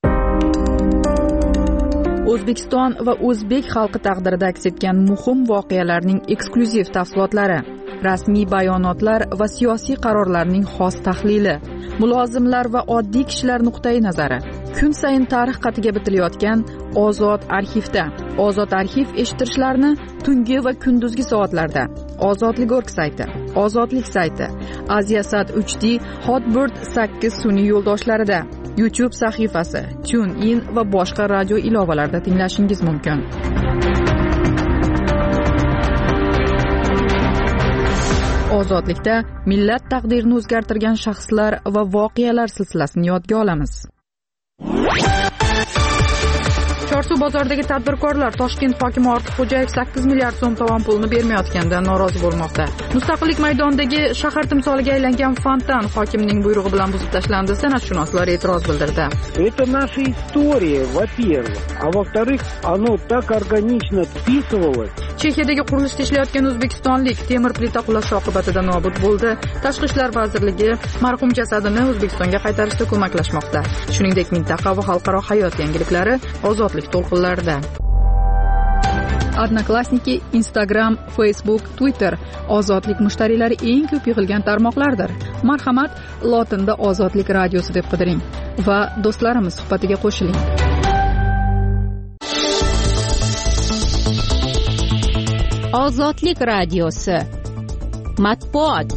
O'zbekiston va o'zbek xalqi taqdirida aks etgan muhim voqealarning eksklyuziv tafsilotlari, rasmiy bayonotlar va siyosiy qarorlarning xos tahlili, mulozimlar va oddiy kishilar nuqtai nazari. Kun sayin tarix qatiga bitilayotgan Ozod arxivda. Ozod arxiv eshittirishlarni tungi va kunduzgi soatlarda Ozodlik.org sayti, Ozodlik sayti, Aziyasat uch D, Hotbird sakkiz sun'iy yo'ldoshlarida, YouTube sahifasi, TuneIn va boshqa radio ilovalarida tinglashingiz mumkin. Ozodlikda millat taqdirini o'zgartirgan shaxslar va voqealar silsilasini yodga olamiz. Chorsu bozoridagi tadbirkorlar Toshkent hokimi Ortiqxo'jayev sakkiz milliard so'm tovon pulni bermayotganidan norozi bo'lmoqda. Mustaqillik maydonidagi shahar timsoliga aylangan fontan hokimning buyrug'i bilan buzib tashlandi. San'atshunoslar e'tiroz bildirdi. Это наша история, во-первых, а во-вторых, оно так органично вписывалось. Chexiyadagi qurilishda ishlayotgan o'zbekistonlik temir plita qulashi oqibatida nobud bo'ldi. Tashqi ishlar vazirligi marhum jasadini O'zbekistonga qaytarishda ko'maklashmoqda. Shuningdek, mintaqa va xalqaro hayot yangiliklari ozodlik to'lqinlarida. Odnoklassniki, Instagram, Facebook, Twitter ozodlik mushtariylari eng ko'p yig'ilgan tarmoqlardir. Marhamat, lotinda ozodlik radiosi deb qidiring va do'stlarimiz suhbatiga qo'shiling. Ozodlik radiosi matbuot.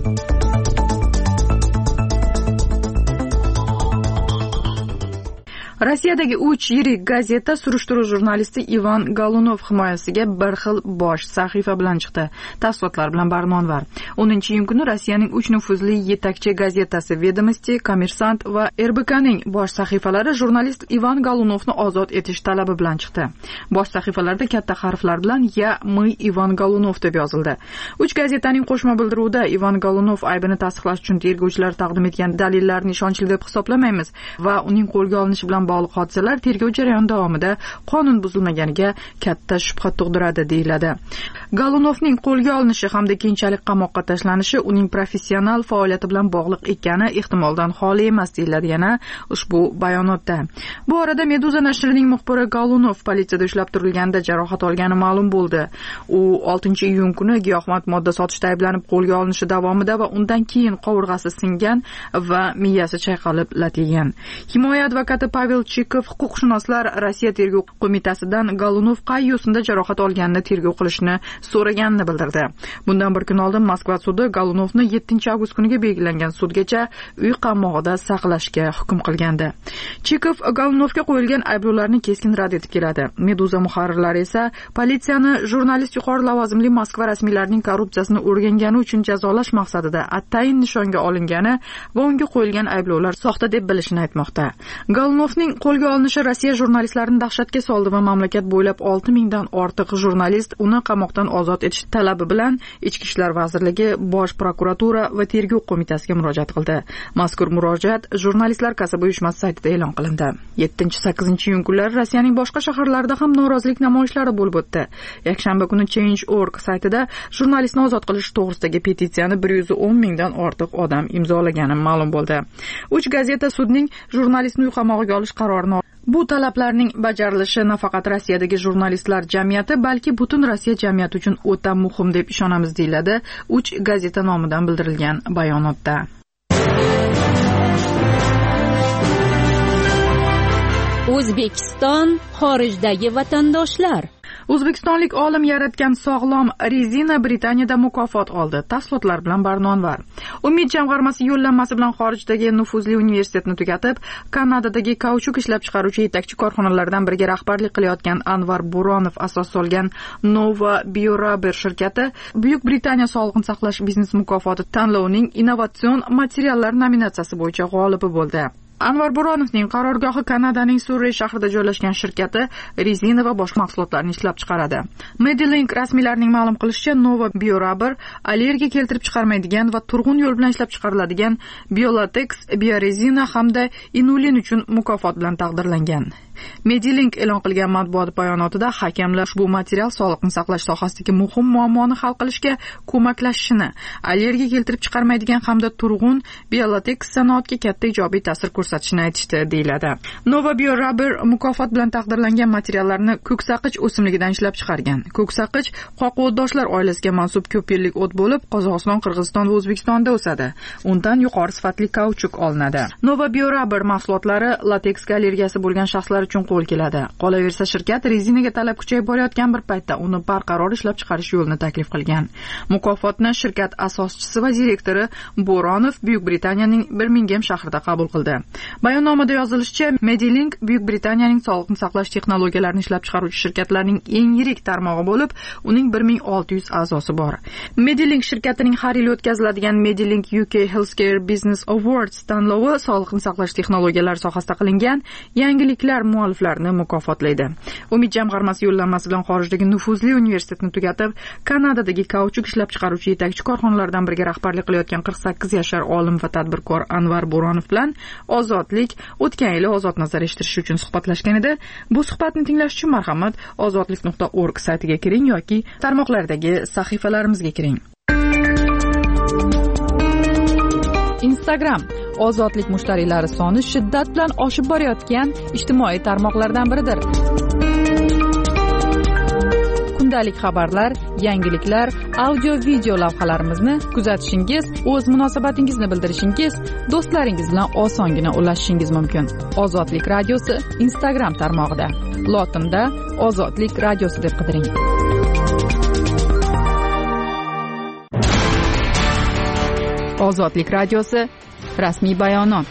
Rossiyadagi uch yirik gazeta surishtiruv jurnalisti Ivan Golunov himoyasiga bir xil bosh sahifa bilan chiqdi. Tafsilotlar bilan Barnonvar. o'ninchi iyun kuni Rossiyaning uch nufuzli yetakchi gazetasi Vedomosti, Kommersant va R B K'ning bosh sahifalari jurnalist Ivan Golunovni ozod etish talabi bilan chiqdi. Bosh sahifalarda katta harflar bilan "Ya мы Ivan Golunov" deb yozildi. Uch gazetaning qo'shma bildiruvida Ivan Golunov aybini tasdiqlash uchun tergovchilar taqdim etgan dalillarni ishonchli deb hisoblamaymiz va uning qo'lga olinishi bilan bog'liq hodisalar tergov jarayoni davomida qonun buzilmaganiga katta shubha tug'diradi deyiladi. Golunovning qo'lga olinishi hamda keyinchalik qamoqqa tashlanishi uning professional faoliyati bilan bog'liq ekani ehtimoldan xoli emas deyiladi yana ushbu bayonotda. Bu orada Meduza nashrining muxbiri Golunov politsiyada ushlab turilganda jarohat olgani ma'lum bo'ldi. U oltinchi iyun kuni giyohvand modda sotishda ayblanib qo'lga olinishi davomida va undan keyin qovurg'asi singan va miyasi chayqalib lat yegan. Himoya advokati Pavel Chikov huquqshunoslar Rossiya tergov qo'mitasidan Golunov qay yo'sinda jarohat olganini tergov qilishni so'raganini bildirdi. Bundan bir kun oldin Moskva sudi Golunovni yettinchi avgust kuniga belgilangan sudgacha uy qammog'ida saqlashga hukm qilgandi. Chikov Golunovga qo'yilgan ayblovlarni keskin rad etib keladi. Meduza muharrirlari esa politsiyani jurnalist yuqori lavozimli Moskva rasmiylarining korrupsiyasini o'rgangani uchun jazolash maqsadida atayin nishonga olingani va unga qo'yilgan ayblovlar soxta deb bilishini aytmoqda. Golunovning qo'lga olinishi Rossiya jurnalistlarini dahshatga soldi va mamlakat bo'ylab olti mingdan ortiq jurnalist uni qamoqdan ozod etish talabi bilan Ichki ishlar vazirligi, Bosh prokuratura va tergov qo'mitasiga murojaat qildi. Mazkur murojaat jurnalistlar kasaba uyushmasi saytida e'lon qilindi. yettinchi sakkizinchi iyun kunlari Rossiyaning boshqa shaharlarida ham norozilik namoyishlari bo'lib o'tdi. Yakshanba kuni change dot org saytida jurnalistni ozod qilish to'g'risidagi petitsiyani bir yuz o'n mingdan ortiq odam imzolagani ma'lum bo'ldi. Uch gazeta sudning jurnalistni uy qamog'iga olish qarorini Bu talablarning bajarilishi nafaqat Rossiyadagi jurnalistlar jamiyati, balki butun Rossiya jamiyati uchun o'ta muhim deb ishonamiz deyiladi uch gazeta nomidan bildirilgan bayonotda. O'zbekiston xorijdagi vatandoshlar. O'zbekistonlik olim yaratgan sog'lom rezina Britaniyada mukofot oldi. Tafsilotlar bilan Barnonvar. Umid jamg'armasi yo'llanmasi bilan xorijdagi nufuzli universitetni tugatib, Kanadadagi kauchuk ishlab chiqaruvchi yetakchi korxonalardan biriga rahbarlik qilayotgan Anvar Buronov asos solgan Nova Biorubber shirkati Buyuk Britaniya sog'liqni saqlash biznes mukofoti tanlovining innovatsion materiallar nominatsiyasi bo'yicha g'olibi bo'ldi. Anvar Buronovning qarorgohi Kanadaning Surrey shahrida joylashgan shirkati rezina va boshqa mahsulotlarni ishlab chiqaradi. Medilink rasmiylarining ma'lum qilishicha, Nova Biorubber allergiya keltirib chiqarmaydigan va turg'un yo'l bilan ishlab chiqariladigan biolatex, biorezina hamda inulin uchun mukofot bilan taqdirlangan. Medilink e'lon qilgan matbuot bayonotida hakamlar ushbu material sog'liqni saqlash sohasidagi muhim muammoni hal qilishga ko'maklashishini, allergiya keltirib chiqarmaydigan hamda turg'un biolatex sanoatga katta ijobiy ta'sir ko'rsatishini aytishdi deyiladi. Nova Biorubber mukofot bilan taqdirlangan materiallarni ko'ksaqich o'simligidan ishlab chiqargan. Ko'ksaqich qo'rquvdoshlar oilasiga mansub ko'p yillik o't bo'lib, Qozog'iston, Qirg'iziston va O'zbekistonda o'sadi. Undan yuqori sifatli kauchuk olinadi. Nova Biorubber mahsulotlari lateksga allergiyasi bo'lgan shaxslar uchun qo'l keladi. Qolaversa, shirkat rezinaga talab kuchayib borayotgan bir paytda uni barqaror ishlab chiqarish yo'lini taklif qilgan. Mukofotni shirkat asoschisi va direktori Buronov Buyuk Britaniyaning Birmingham shahrida qabul qildi. Bayonnomada yozilishicha, Medilink Buyuk Britaniyaning sog'liqni saqlash texnologiyalarini ishlab chiqaruvchi shirkatlarining eng yirik tarmog'i bo'lib, uning bir ming olti yuz a'zosi bor. Medilink shirkatining har yil o'tkaziladigan Medilink U K Healthcare Business Awards tanlovi sog'liqni saqlash texnologiyalari sohasida qilingan yangiliklar mualliflarini mukofotlaydi. Umid jamg'armasi yo'llanmasi bilan xorijdagi nufuzli universitetni tugatib, Kanadadagi kauchuk ishlab chiqaruvchi yetakchi korxonalardan biriga rahbarlik qilayotgan qirq sakkiz yashar olim va tadbirkor Anvar Bo'ronov bilan Ozodlik o'tgan yili ozod nazar eshittirish uchun suhbatlashgan edi. Bu suhbatni tinglash uchun marhamat ozodlik nuqta org saytiga kiring yoki tarmoqlardagi sahifalarimizga kiring. Instagram ozodlik mushtariylari soni shiddat bilan oshib borayotgan ijtimoiy tarmoqlardan biridir. Kundalik xabarlar, yangiliklar, audio-video lavhalarimizni kuzatishingiz, o'z munosabatingizni bildirishingiz, do'stlaringiz bilan osongina ulashishingiz mumkin. Ozodlik radiosi Instagram tarmog'ida. Lotinda Ozodlik radiosi deb qidiring. Ozodlik radiosi rasmiy bayonot.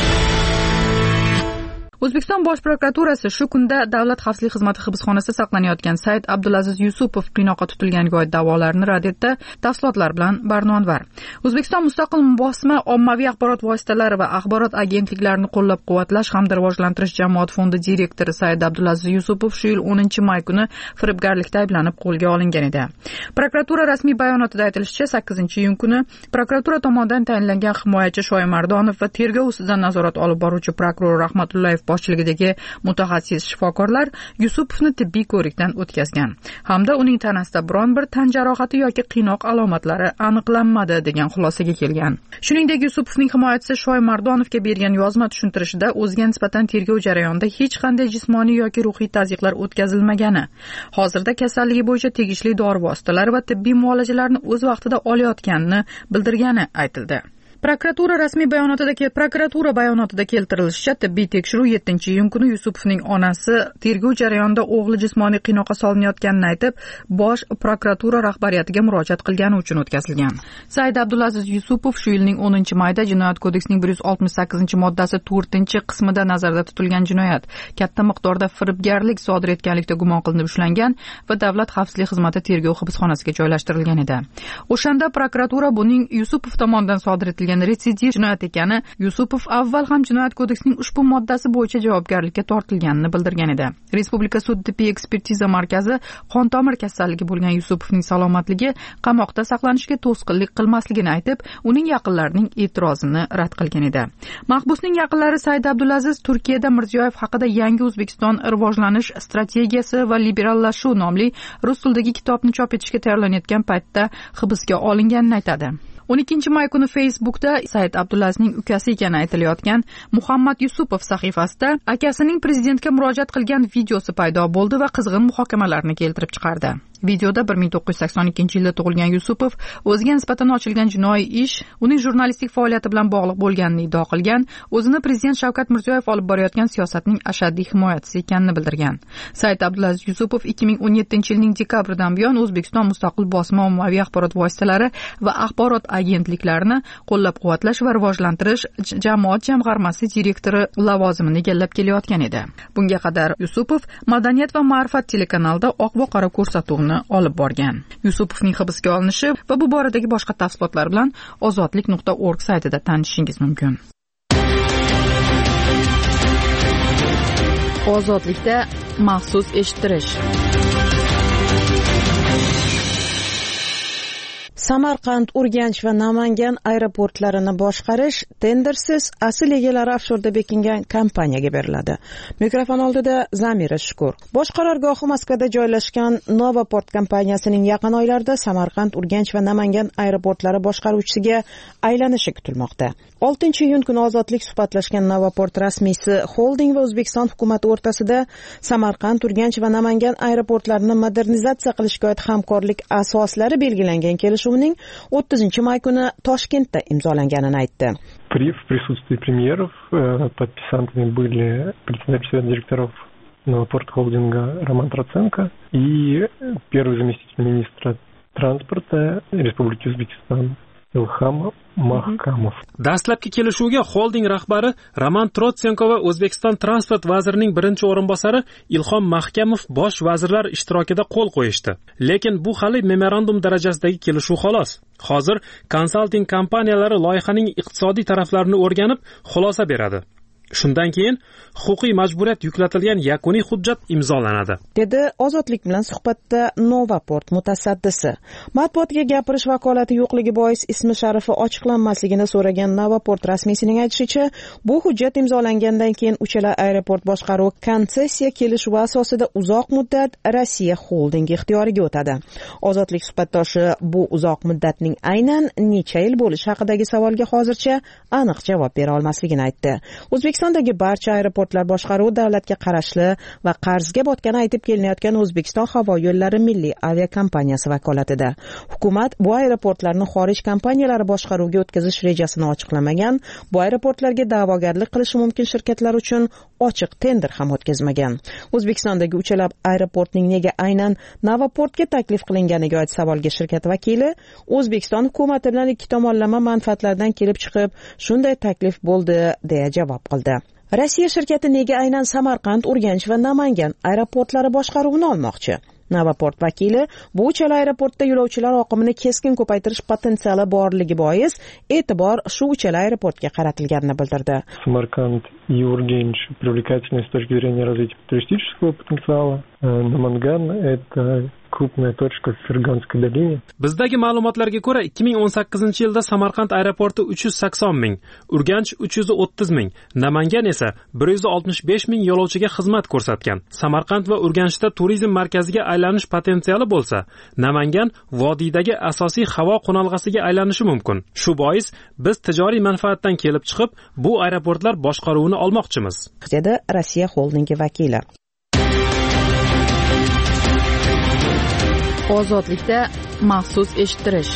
O'zbekiston Bosh prokuraturasi shu kunda Davlat xavfsizlik xizmati hibsxonasida saqlanayotgan Said Abdulaziz Yusupov qiynoqqa tutilganiga oid da'volarni rad etdi. Tafsilotlar bilan Barnonvar. O'zbekiston mustaqil bosma ommaviy axborot vositalari va axborot agentliklarini qo'llab-quvvatlash hamda rivojlantirish jamoat fondi direktori Said Abdulaziz Yusupov shu yil o'ninchi may kuni firibgarlikda ayblanib qo'lga olingan edi. Prokuratura rasmiy bayonotida aytilishicha, sakkizinchi iyun kuni prokuratura tomonidan tayinlangan himoyachi Shoimardonov va tergov ustidan nazorat olib boruvchi prokuror Rahmatullayev boshchiligidagi mutaxassis shifokorlar Yusupovni tibbiy ko'rikdan o'tkazgan hamda uning tanasida biron bir tan jarohati yoki qiynoq alomatlari aniqlanmadi degan xulosaga kelgan. Shuningdek, Yusupovning himoyachisi Shoimardonovga bergan yozma tushuntirishida o'ziga nisbatan tergov jarayonida hech qanday jismoniy yoki ruhiy tazyiqlar o'tkazilmagani, hozirda kasalligi bo'yicha tegishli dori vositalari va tibbiy muolajalarni o'z vaqtida olayotganini bildirgani aytildi. Prokuratura rasmiy bayonotida prokuratura bayonotida keltirilishicha, tibbiy tekshiruv yettinchi iyun kuni Yusupovning onasi tergov jarayonida o'g'li jismoniy qiynoqqa solinayotganini aytib, bosh prokuratura rahbariyatiga murojaat qilgani uchun o'tkazilgan. Said Abdulaziz Yusupov shu yilning o'ninchi mayda Jinoyat kodeksining bir yuz oltmish sakkizinchi moddasi to'rtinchi qismida nazarda tutilgan jinoyat, katta miqdorda firibgarlik sodir etganlikda gumon qilinib ushlangan va Davlat xavfsizlik xizmati tergov hibsxonasiga joylashtirilgan edi. O'shanda prokuratura buning Yusupov tomonidan sodir etilgan retsidiv jinoyat ekani, Yusupov avval ham Jinoyat kodeksining ushbu moddasi bo'yicha javobgarlikka tortilganini bildirgan edi. Respublika sud tibbiy ekspertiza markazi qon tomir kasalligi bo'lgan Yusupovning salomatligi qamoqda saqlanishga to'sqinlik qilmasligini aytib, uning yaqinlarining e'tirozini rad qilgan edi. Mahbusning yaqinlari Said Abdulaziz Turkiyada Mirziyoyev haqida Yangi O'zbekiston rivojlanish strategiyasi va liberallashuv nomli rus tilidagi kitobni chop etishga tayyorlanayotgan paytda hibsga olinganini aytadi. o'n ikkinchi may kuni Facebookda Said Abdulazizning ukasi ekani aytilayotgan Muhammad Yusupov sahifasida akasining prezidentga murojaat qilgan videosi paydo bo'ldi va qizg'in muhokamalarni keltirib chiqardi. Videoda bir ming to'qqiz yuz sakson ikkinchi yilda tug'ilgan Yusupov o'ziga nisbatan ochilgan jinoiy ish uning jurnalistik faoliyati bilan bog'liq bo'lganini iddao qilgan, o'zini prezident Shavkat Mirziyoyev olib borayotgan siyosatning ashaddiy himoyachisi ekanini bildirgan. Said Abdulaziz Yusupov ikki ming o'n yettinchi yilning dekabridan buyon O'zbekiston mustaqil bosma ommaviy axborot vositalari va axborot agentliklarini qo'llab-quvvatlash va rivojlantirish jamoat jamg'armasi direktori lavozimini egallab kelayotgan edi. Bunga qadar Yusupov Madaniyat va ma'rifat telekanalida oq va qora ko'rsatuvni olib borgan. Yusupovning hibsga olinishi va bu boradagi boshqa tafsilotlar bilan ozodlik nuqta org saytida tanishishingiz mumkin. Ozodlikda maxsus eshittirish. Samarqand, Urganch va Namangan aeroportlarini boshqarish tendersiz asl egalari ofshorda bekingan kompaniyaga beriladi. Mikrofon oldida Zamira Shukur. Bosh qarorgohi Moskvada joylashgan Novoport kompaniyasining yaqin oylarda Samarqand, Urganch va Namangan aeroportlari boshqaruvchisiga aylanishi kutilmoqda. oltinchi iyun kuni Ozodlik suhbatlashgan Novoport rasmiysi Holding va O'zbekiston hukumati o'rtasida Samarqand, Urganch va Namangan aeroportlarini modernizatsiya qilishga oid hamkorlik asoslari belgilangan kelishuvning o'ttizinchi may kuni Toshkentda imzolanganini aytdi. При в присутствии премьеров подписантами были председатель совета директоров Новопорт холдинга Роман Троценко и первый заместитель министра транспорта Республики Узбекистан Ilham Mahkamov. Dastlabki kelishuvga xolding rahbari Roman Trotsenko va O'zbekiston transport vazirining birinchi o'rinbosari Ilhom Mahkamov bosh vazirlar ishtirokida qo'l qo'yishdi. Lekin bu hali memorandum darajasidagi kelishuv xolos. Hozir konsalting kompaniyalari loyihaning iqtisodiy taraflarini o'rganib, xulosa beradi. Shundan keyin huquqiy majburiyat yuklatilgan yakuniy hujjat imzolanadi, dedi Ozodlik bilan suhbatda Novaport mutasaddisi. Matbuotga gapirish vakolati yo'qligi bois ismi sharifi ochiqlanmasligini so'ragan Novaport rasmiysining aytishicha, bu hujjat imzolangandan keyin uchala aeroport boshqaruvi konsessiya kelishuvi asosida uzoq muddat Rossiya xoldingi ixtiyoriga o'tadi. Ozodlik suhbatdoshi bu uzoq muddatning aynan necha yil bo'lishi haqidagi savolga hozircha aniq javob bera olmasligini aytdi. O'zbekistondagi barcha aeroportlar boshqaruvi davlatga qarashli va qarzga botgani aytib kelinayotgan O'zbekiston havo yo'llari milliy aviakompaniyasi vakolatida. Hukumat bu aeroportlarni xorij kompaniyalari boshqaruviga o'tkazish rejasini ochiqlamagan, bu aeroportlarga da'vogarlik qilishi mumkin shirkatlar uchun ochiq tender ham o'tkazmagan. O'zbekistondagi uchalab aeroportning nega aynan Novaportga taklif qilinganiga oid savolga shirkat vakili O'zbekiston hukumati bilan ikki tomonlama manfaatlardan kelib chiqib, shunday taklif bo'ldi deya javob qildi. Rossiya shirkati nega aynan Samarqand, Urganch va Namangan aeroportlari boshqaruvini olmoqchi? Novaport vakili bu uchala aeroportda yo'lovchilar oqimini keskin ko'paytirish potensiali borligi bois e'tibor shu uchala aeroportga qaratilganini bildirdi. Samarqand и Ургенч привлекательны с точки зрения развития туристического потенциала. Наманган — это крупная точка в Ферганской долине. Bizdagi ma'lumotlarga ko'ra ikki ming o'n sakkizinchi yilda Samarqand aeroporti uch yuz sakson ming, Urganch uch yuz o'ttiz ming, Namangan esa bir yuz oltmish besh ming yo'lovchiga xizmat ko'rsatgan. Samarqand va Urganchda turizm markaziga aylanish potensiali bo'lsa, Namangan vodiydagi asosiy havo qo'nalg'asiga aylanishi mumkin. Shu bois biz tijoriy manfaatdan kelib chiqib, bu aeroportlar boshqaruvini olmoqchimiz, dedi Rossiya xoldingi vakili. Ozodlikda maxsus eshittirish.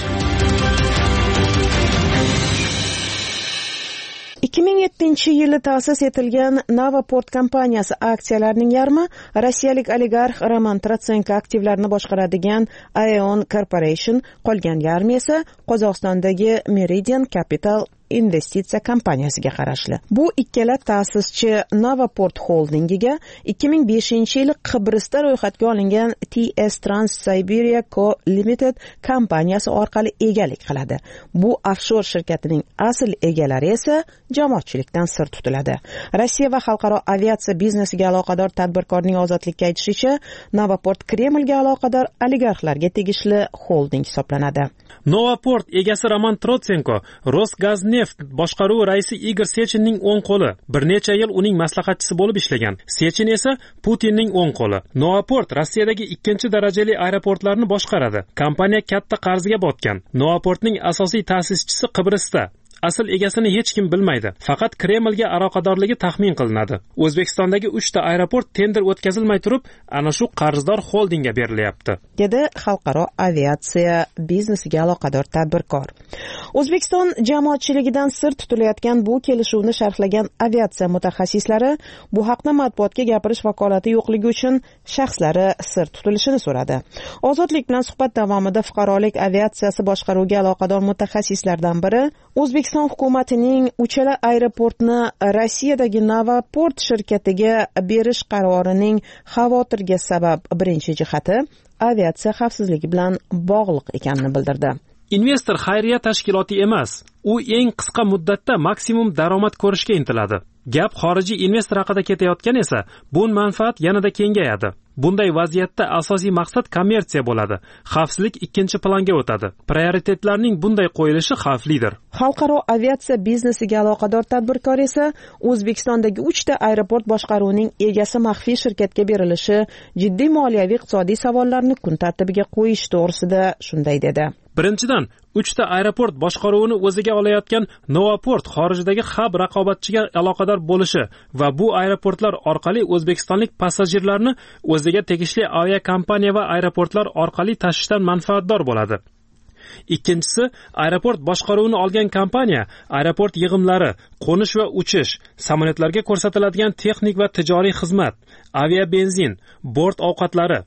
ikki ming yettinchi yili ta'sis etilgan Novaport kompaniyasi aksiyalarining yarmi rossiyalik oligarx Roman Trotsenko aktivlarini boshqaradigan Aeon Corporation, qolgan yarmi esa Qozog'istondagi Meridian Capital investitsiya kompaniyasiga qarashli. Bu ikkala ta'sischi Novaport holdingiga ikki ming beshinchi yili Qibrusda ro'yxatga olingan T S Trans-Siberia Co Limited kompaniyasi orqali egalik qiladi. Bu offshor shirkatining asl egalari esa jamoatchilikdan sir tutiladi. Rossiya va xalqaro aviatsiya biznesiga aloqador tadbirkorning Ozodlikka aytishicha, Novaport Kremlga aloqador oligarxlarga tegishli holding hisoblanadi. Novaport egasi Roman Trotsenko, Rosgazneft boshqaruvi raisi Igor Sechinning o'ng qo'li, bir necha yil uning maslahatchisi bo'lib ishlagan. Sechin esa Putinning o'ng qo'li. Novaport Rossiyadagi ikkinchi darajali aeroportlarni boshqaradi. Kompaniya katta qarzga botgan. Novaportning asosiy ta'sischisi Qibrusda. Asl egasini hech kim bilmaydi. Faqat Kremlga aloqadorligi taxmin qilinadi. O'zbekistondagi uchta aeroport tender o'tkazilmay turib, ana shu qarzdor holdingga berilyapti, dedi xalqaro aviatsiya biznesiga aloqador tadbirkor. O'zbekiston jamoatchiligidan sir tutilayotgan bu kelishuvni sharhlagan aviatsiya mutaxassislari bu haqda matbuotga gapirish vakolati yo'qligi uchun shaxslari sir tutilishini so'radi. Ozodlik bilan suhbat davomida fuqarolik aviatsiyasi boshqaruviga aloqador mutaxassislardan biri O'zbekiston hukumatining uchala aeroportni Rossiyadagi Novaport shirkatiga berish qarorining xavotirga sabab birinchi jihati aviatsiya xavfsizligi bilan bog'liq ekanini bildirdi. Investor xayriya tashkiloti emas, u eng qisqa muddatda maksimum daromad ko'rishga intiladi. Gap xorijiy investor haqida ketayotgan esa, bu manfaat yanada kengayadi. Bunday vaziyatda asosiy maqsad kommersiya bo'ladi. Xavfsizlik ikkinchi planga o'tadi. Prioritetlarning bunday qo'yilishi xavflidir. Xalqaro aviatsiya biznesiga aloqador tadbirkor esa O'zbekistondagi uchta aeroport boshqaruvining egasi maxfiy shirkatga berilishi jiddiy moliyaviy iqtisodiy savollarni kun tartibiga qo'yish to'g'risida shunday dedi. Birinchidan, uchta aeroport boshqaruvini o'ziga olayotgan Novaport xorijdagi hab raqobatchiga aloqador bo'lishi va bu aeroportlar orqali o'zbekistonlik passajirlarni o'ziga tegishli aviakompaniya va aeroportlar orqali tashishdan manfaatdor bo'ladi. Ikkinchisi, aeroport boshqaruvini olgan kompaniya aeroport yig'imlari, qo'nish va uchish, samolyotlarga ko'rsatiladigan texnik va tijoriy xizmat, avia benzin, bort ovqatlari,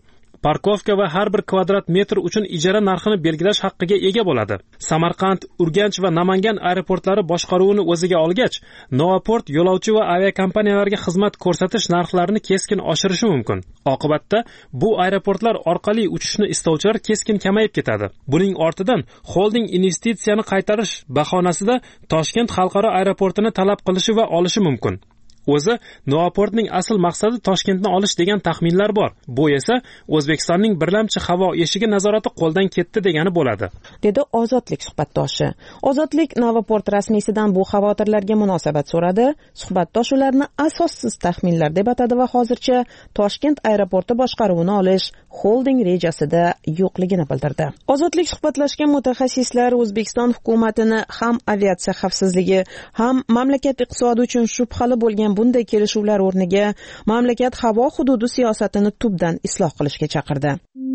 parkovka va har bir kvadrat metr uchun ijara narxini belgilash haqqiga ega bo'ladi. Samarqand, Urganch va Namangan aeroportlari boshqaruvini o'ziga olgach, Novaport yo'lovchi va aviakompaniyalarga xizmat ko'rsatish narxlarini keskin oshirishi mumkin. Oqibatda bu aeroportlar orqali uchishni istovchilar keskin kamayib ketadi. Buning ortidan holding investitsiyani qaytarish bahonasida Toshkent xalqaro aeroportini talab qilishi va olishi mumkin. O'zi Novaportning asl maqsadi Toshkentni olish degan taxminlar bor. Bu esa O'zbekistonning birlamchi havo eshigi nazorati qo'ldan ketdi degani bo'ladi, dedi Ozodlik suhbatdoshi. Ozodlik Novaport rasmiysidan bu xavotirlarga munosabat so'radi. Suhbatdosh ularni asossiz taxminlar deb atadi va hozircha Toshkent aeroporti boshqaruvini olish holding rejasida yo'qligini bildirdi. Ozodlik suhbatlashgan mutaxassislar O'zbekiston hukumatini ham aviatsiya xavfsizligi, ham mamlakat iqtisodi uchun shubhali bo'lgan bunday kelishuvlar o'rniga mamlakat havo hududi siyosatini tubdan isloh qilishga chaqirdi.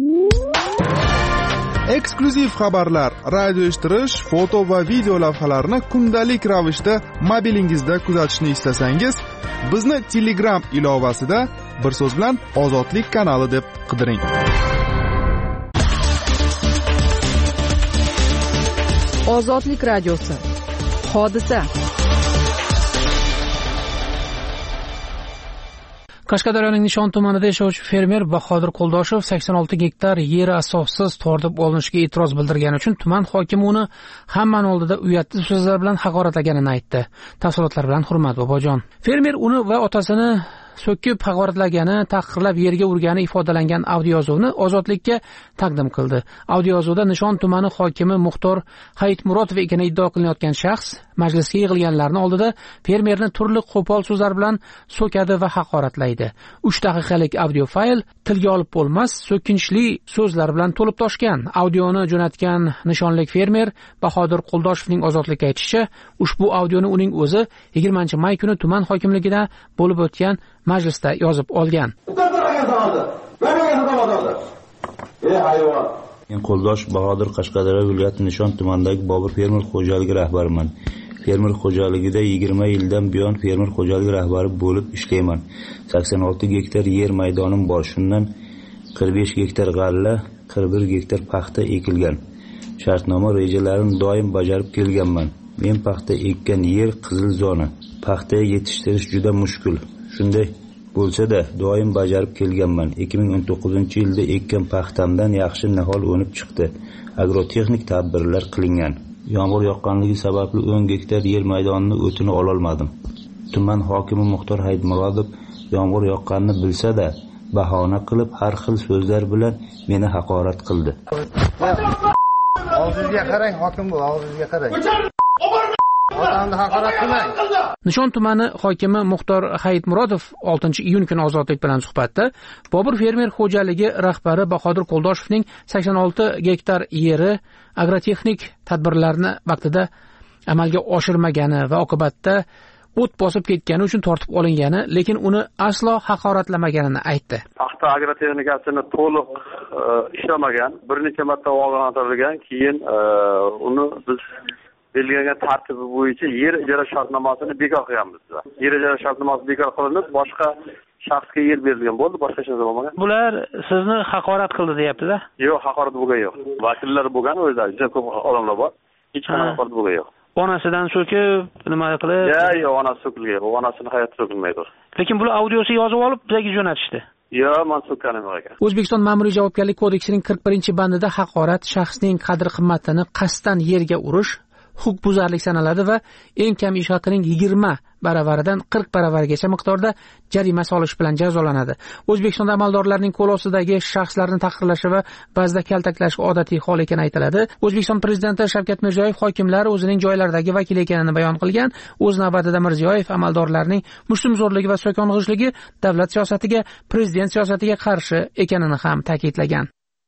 Eksklyuziv xabarlar, radio eshittirish, foto va video lavhalarni kundalik ravishda mobilingizda kuzatishni istasangiz, bizni Telegram ilovasida bir so'z bilan Ozodlik kanali deb qidiring. Ozodlik radiosi. Hodisa. Qashqadaryoning Nishon tumanida yashovchi fermer Bahodir Qo'ldoshev sakson olti gektar yeri asossiz tortib olinishiga e'tiroz bildirgani uchun tuman hokimi uni hammaning oldida uyatli so'zlar bilan haqoratlaganini aytdi. Tafsilotlar bilan Hurmat Bobojon. Fermer uni va otasini so'kib haqoratlagani, tahqirlab yerga urgani ifodalangan audiozovni Ozodlikka taqdim qildi. Audiozovda Nishon tumani hokimi Muxtor Hayitmurodov ekani iddao qilinayotgan shaxs majlisga yig'ilganlarning oldida fermerni turli qo'pol so'zlar bilan so'kadi va haqoratlaydi. uch daqiqalik audio fayl tilga olib bo'lmas, so'kinchli so'zlar bilan to'lib toshgan. Audioni jo'natgan nishonlik fermer Bahodir Qo'ldoshevning Ozodlikka aytishicha, ushbu audioni uning o'zi yigirmanchi may kuni tuman hokimligida bo'lib o'tgan majlisda yozib olgan. Men Qo'ldosh Bahodir, Qashqadaryo viloyati Nishon tumanidagi Bobur fermer xo'jaligi rahbariman. Fermer xo'jaligida yigirma yildan buyon fermer xo'jaligi rahbari bo'lib ishlayman. sakson olti gektar yer maydonim bor. Shundan qirq besh gektar g'alla, qirq bir gektar paxta ekilgan. Shartnoma rejalarini doim bajarib kelganman. Men paxta ekkan yer qizil zona. Paxta yetishtirish juda mushkul. Shunday bo'lsa-da, doim bajarib kelganman. ikki ming o'n to'qqizinchi yilda ekkan paxtamdan yaxshi nihol o'nib chiqdi. Agrotexnik tadbirlar qilingan. Yomg'ir yoqqanligi sababli o'n gektar yer maydonini o'tini ola olmadim. Tuman hokimi Muxtor Hayitmurodov yomg'ir yoqqanini bilsa-da, bahona qilib har xil so'zlar bilan meni haqorat qildi. Og'zingizga qarang, hokim bu, og'zingizga qarang. Otamni haqorat qilmang. Nishon tumani hokimi Muxtor Hayitmurodov oltinchi iyun kuni Ozodlik bilan suhbatda Bobur fermer xo'jaligi rahbari Bahodir Qo'ldoshevning sakson olti gektar yeri agrotexnik tadbirlarni vaqtida amalga oshirmagani va oqibatda o't bosib ketgani uchun tortib olingani, lekin uni aslo haqoratlamaganini aytdi. Paxta agrotexnikasini to'liq ishlamagan, bir necha marta ogohlantirilgan, keyin uni biz belgilangan tartibi bo'yicha yer ijara shartnomasini bekor qilganmiz. Yer ijara shartnomasi bekor qilinib, boshqa shaxsga yer berilgan bo'ldi, boshqa hech narsa bo'lmagan. Bular sizni haqorat qildi deyapti-da? Yo'q, haqorat bo'lgan yo'q. Vakillar bo'lgan, o'zlari juda ko'p odamlar bor. Hech qanaqa haqorat bo'lgan yo'q. Onasidan so'kib, nima qilib? Yo'q, onasi so'kilgan. Onasini hayotda so'kilmaydi. Lekin bular audiosi yozib olib, bizga jo'natishdi. Yo'q, men so'kkanim yo'q ekan. O'zbekiston Ma'muriy javobgarlik kodeksining qirq birinchi bandida haqorat shaxsning qadr-qimmatini qasddan yerga urish huquqbuzarlik sanaladi va eng kam ish haqining yigirma baravaridan qirq baravarigacha miqdorda jarima solish bilan jazolanadi. O'zbekistonda amaldorlarning qo'l ostidagi shaxslarni tahqirlashi va ba'zida kaltaklash odatiy hol ekani aytiladi. O'zbekiston prezidenti Shavkat Mirziyoyev hokimlar o'zining joylardagi vakil ekanini bayon qilgan. O'z navbatida Mirziyoyev amaldorlarning mushtumzo'rligi va so'kong'ishligi davlat siyosatiga, prezident siyosatiga qarshi ekanini ham ta'kidlagan.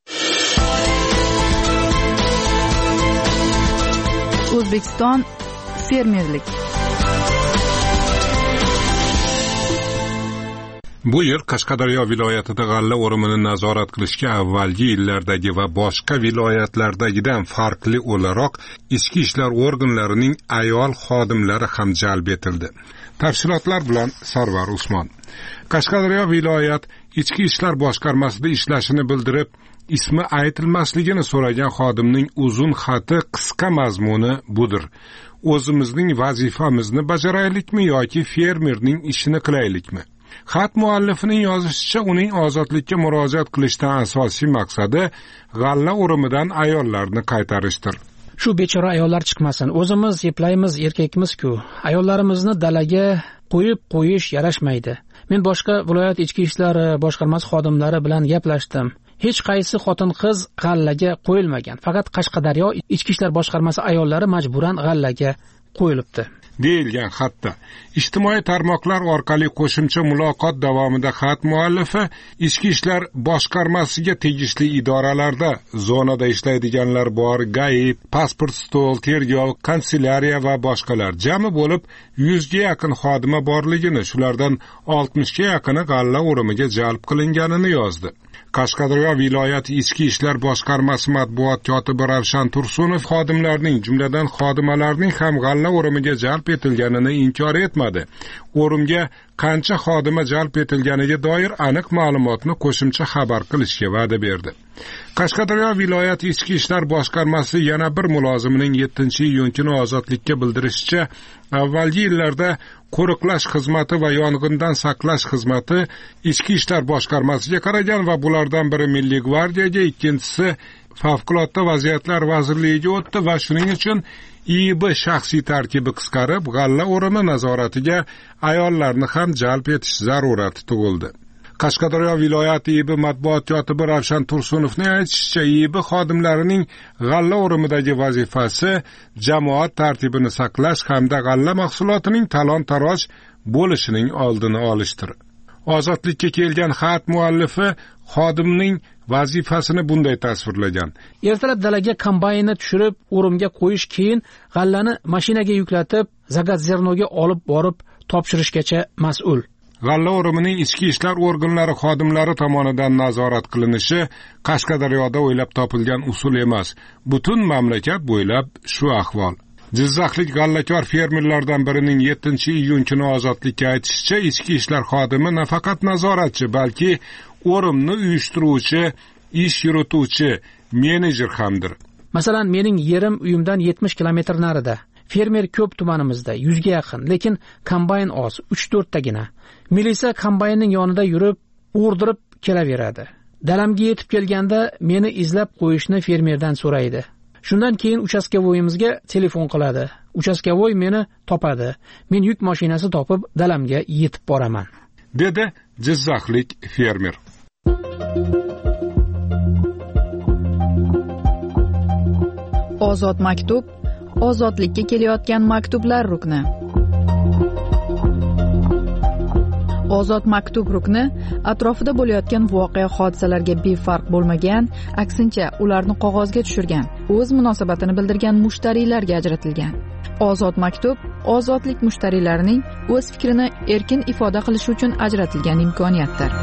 O'zbekiston fermerlik. Bu yil Qashqadaryo viloyatida g'alla o'rimini nazorat qilishga avvalgi yillardagi va boshqa viloyatlardagidan farqli o'laroq ichki ishlar organlarining ayol xodimlari ham jalb etildi. Tafsilotlar bilan Sarvar Usmon. Qashqadaryo viloyat ichki ishlar boshqarmasida ishlashini bildirib ismi aytilmasligini so'ragan xodimning uzun xati qisqa mazmuni budir: o'zimizning vazifamizni bajaraylikmi yoki fermerning ishini qilaylikmi? Xat muallifining yozishicha, uning ozodlikka murojaat qilishdan asosiy maqsadi g'alla o'rimidan ayollarni qaytarishdir. Shu bechora ayollar chiqmasin, o'zimiz yeplaymiz, erkakmiz-ku. Ayollarimizni dalaga qo'yib qo'yish yarashmaydi. Men boshqa viloyat ichki ishlari boshqarmasi xodimlari bilan gaplashdim. Hech qaysi xotin-qiz g'allaga qo'yilmagan. Faqat Qashqadaryo ichki ishlar boshqarmasi ayollari majburan g'allaga qo'yilibdi, deyilgan xatda. Ijtimoiy tarmoqlar orqali qo'shimcha muloqot davomida xat muallifi ichki ishlar boshqarmasiga tegishli idoralarda zonada ishlaydiganlar bor, gai, pasport stol, tergov, kanselyariya va boshqalar jami bo'lib yuzga yaqin xodima borligini, shulardan oltmishga yaqini g'alla o'rimiga jalb qilinganini yozdi. Qashqadaryo viloyati ichki ishlar boshqarmasi matbuot kotibi Ravshan Tursunov xodimlarning, jumladan xodimalarning ham g'alla o'rimiga jalb etilganini inkor etmadi. O'rimga qancha xodima jalb etilganiga doir aniq ma'lumotni qo'shimcha xabar qilishga va'da berdi. Qashqadaryo viloyati ichki ishlar boshqarmasi yana bir mulozimining yettinchi iyun kuni ozodlikka bildirishicha, avvalgi yillarda qo'riqlash xizmati va yong'indan saqlash xizmati ichki ishlar boshqarmasiga qaragan va bulardan biri Milliy gvardiyaga, ikkinchisi Favqulodda vaziyatlar vazirligiga o'tdi va shuning uchun I B shaxsiy tarkibi qisqarib, g'alla o'rimi nazoratiga ayollarni ham jalb etish zarurati tug'ildi. Qashqadaryo viloyati I B matbuot kotibi Ravshan Tursunovning aytishicha, I B xodimlarining g'alla o'rimidagi vazifasi jamoat tartibini saqlash hamda g'alla mahsulotining talon-taroj bo'lishining oldini olishdir. Ozodlikka kelgan xat muallifi xodimning vazifasini bunday tasvirlagan: ertalab dalaga kombaynni tushirib, o'rimga qo'yish, keyin g'allani mashinaga yuklatib, zagadzernoga olib borib topshirishgacha mas'ul. G'alla o'rimining ichki ishlar organlari xodimlari tomonidan nazorat qilinishi Qashqadaryoda o'ylab topilgan usul emas. Butun mamlakat bo'ylab shu ahvol. Jizzaxlik g'allakor fermerlardan birining yettinchi iyun kuni ozodlikka aytishicha, ichki ishlar xodimi nafaqat nazoratchi, balki o'rimni uyushtiruvchi, ish yurituvchi, menejer hamdir. Masalan, mening yerim uyimdan yetmish kilometr narida. Fermer ko'p tumanimizda, yuzga yaqin, lekin kombayn oz, uch to'rttagina. Milisa kombaynning yonida yurib, o'rdirib kelaveradi. Dalamga yetib kelganda meni izlab qo'yishni fermerdan so'raydi. Shundan keyin uchastkavoyimizga telefon qiladi. Uchastkavoy meni topadi. Men yuk mashinasi topib dalamga yetib boraman, dedi Jizzaxlik fermer. Ozod maktub, ozodlikka kelayotgan maktublar rukni. Ozod maktub rukni atrofida bo'layotgan voqea hodisalarga befarq bo'lmagan, aksincha ularni qog'ozga tushirgan, o'z munosabatini bildirgan mushtariylarga ajratilgan. Ozod maktub ozodlik mushtariylarining o'z fikrini erkin ifoda qilishi uchun ajratilgan imkoniyatdir.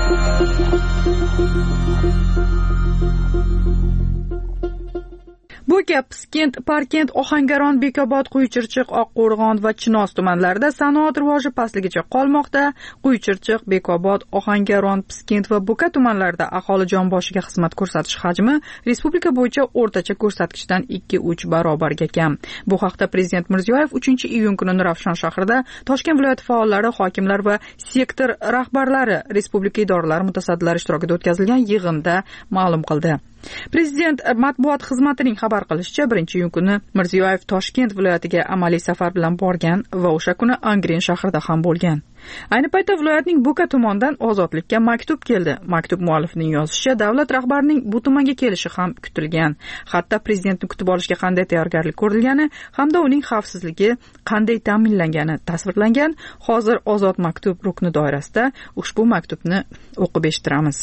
Bu gap Piskent, Parkent, Ohangaron, Bekobod, Quychirchiq, Oqqo'rg'on va Chinoz tumanlarida sanoat rivoji pastligicha qolmoqda. Quychirchiq, Bekobod, Ohangaron, Piskent va Bo'ka tumanlarida aholi jon boshiga xizmat ko'rsatish hajmi respublika bo'yicha o'rtacha ko'rsatkichdan ikki uch barobarga kam. Bu haqda Prezident Mirziyoyev uchinchi iyun kuni Nurafshon shahrida Toshkent viloyati faollari, hokimlar va sektor rahbarlari, respublika idoralari mutasaddilari ishtirokida o'tkazilgan yig'inda ma'lum qildi. Prezident matbuot xizmatining xabar qilishicha, birinchi iyun kuni Mirziyoyev Toshkent viloyatiga amaliy safar bilan borgan va o'sha kuni Angren shahrida ham bo'lgan. Ayni paytda viloyatning Bo'ka tomonidan ozodlikka maktub keldi. Maktub muallifining yozishicha, davlat rahbarining bu tumanga kelishi ham kutilgan. Hatto prezidentni kutib olishga qanday tayyorgarlik ko'rilgani hamda uning xavfsizligi qanday ta'minlangani tasvirlangan. Hozir ozod maktub rukni doirasida ushbu maktubni o'qib eshittiramiz.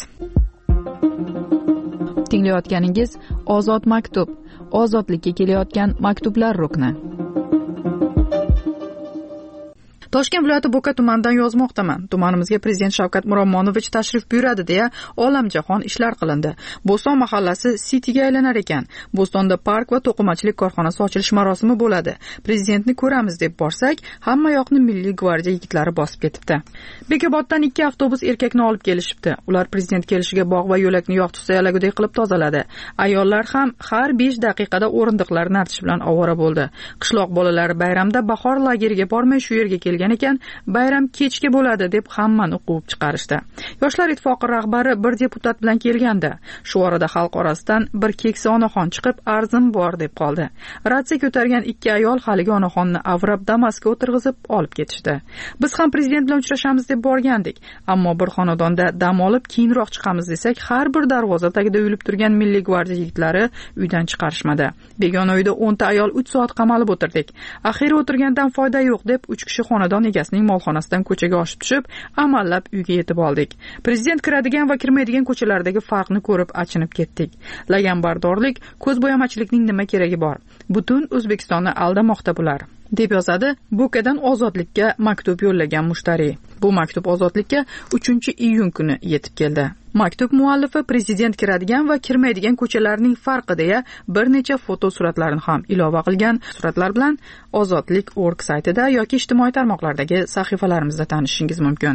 Tinglayotganingiz Ozod maktub, ozodlikka kelayotgan maktublar rukni. Toshkent viloyati Bo'ka tumanidan yozmoqdaman. Tumanimizga prezident Shavkat Miromonovich tashrif buyuradi deya olamjahon ishlar qilindi. Bo'ston mahallasi Cityga aylanar ekan. Bo'stonda park va to'qimachilik korxonasi ochilish marosimi bo'ladi. Prezidentni ko'ramiz deb borsak, hamma yoqni Milliy gvardiya yigitlari bosib ketibdi. Bekoboddan ikki avtobus erkakni olib kelishibdi. Ular prezident kelishiga bog' va yo'lakni yoq tutsa yalagudek qilib tozaladi. Ayollar ham har besh daqiqada o'rindiqlarni artish bilan ovora bo'ldi. Qishloq bolalari bayramda bahor lageriga bormay shu yerga kelgan ekan, bayram kechga bo'ladi deb hammani quvib chiqarishdi. Yoshlar ittifoqi rahbari bir deputat bilan kelgandi. Shu orada xalq orasidan bir keksa onaxon chiqib, arzim bor deb qoldi. Ratsiya ko'targan ikki ayol haligi onaxonni avrab Damasga o'tirg'izib olib ketishdi. Biz ham prezident bilan uchrashamiz deb borgandik, ammo bir xonadonda dam olib keyinroq chiqamiz desak, har bir darvoza tagida uyilib turgan Milliy gvardiya yigitlari uydan chiqarishmadi. Begona uyda o'nta ayol uch soat qamalib o'tirdik. Axiri o'tirgandan foyda yo'q deb uch kishi xonadon egasining molxonasidan ko'chaga oshib tushib, amallab uyga yetib oldik. Prezident kiradigan va kirmaydigan ko'chalardagi farqni ko'rib achinib ketdik. Laganbardorlik, ko'zbo'yamachilikning nima keragi bor? Butun O'zbekistonni aldamoqda bular, deb yozadi Bo'kadan ozodlikka maktub yo'llagan mushtariy. Bu maktub ozodlikka uchinchi iyun kuni yetib keldi. Maktub muallifi prezident kiradigan va kirmaydigan ko'chalarning farqi deya bir necha foto suratlarni ham ilova qilgan. Suratlar bilan ozodlik nokta org saytida yoki ijtimoiy tarmoqlardagi sahifalarimizda tanishishingiz mumkin.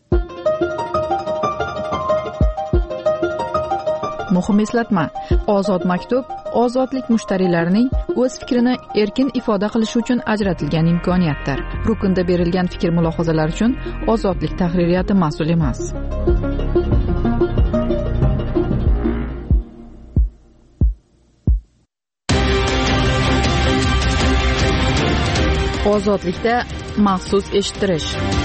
Muhim eslatma: Ozod maktub ozodlik mushtariylarining o'z fikrini erkin ifoda qilishi uchun ajratilgan imkoniyatdir. Rukunda berilgan fikr-mulohazalar uchun Ozodlik tahririyati mas'ul emas. Ozodlikda maxsus eshittirish.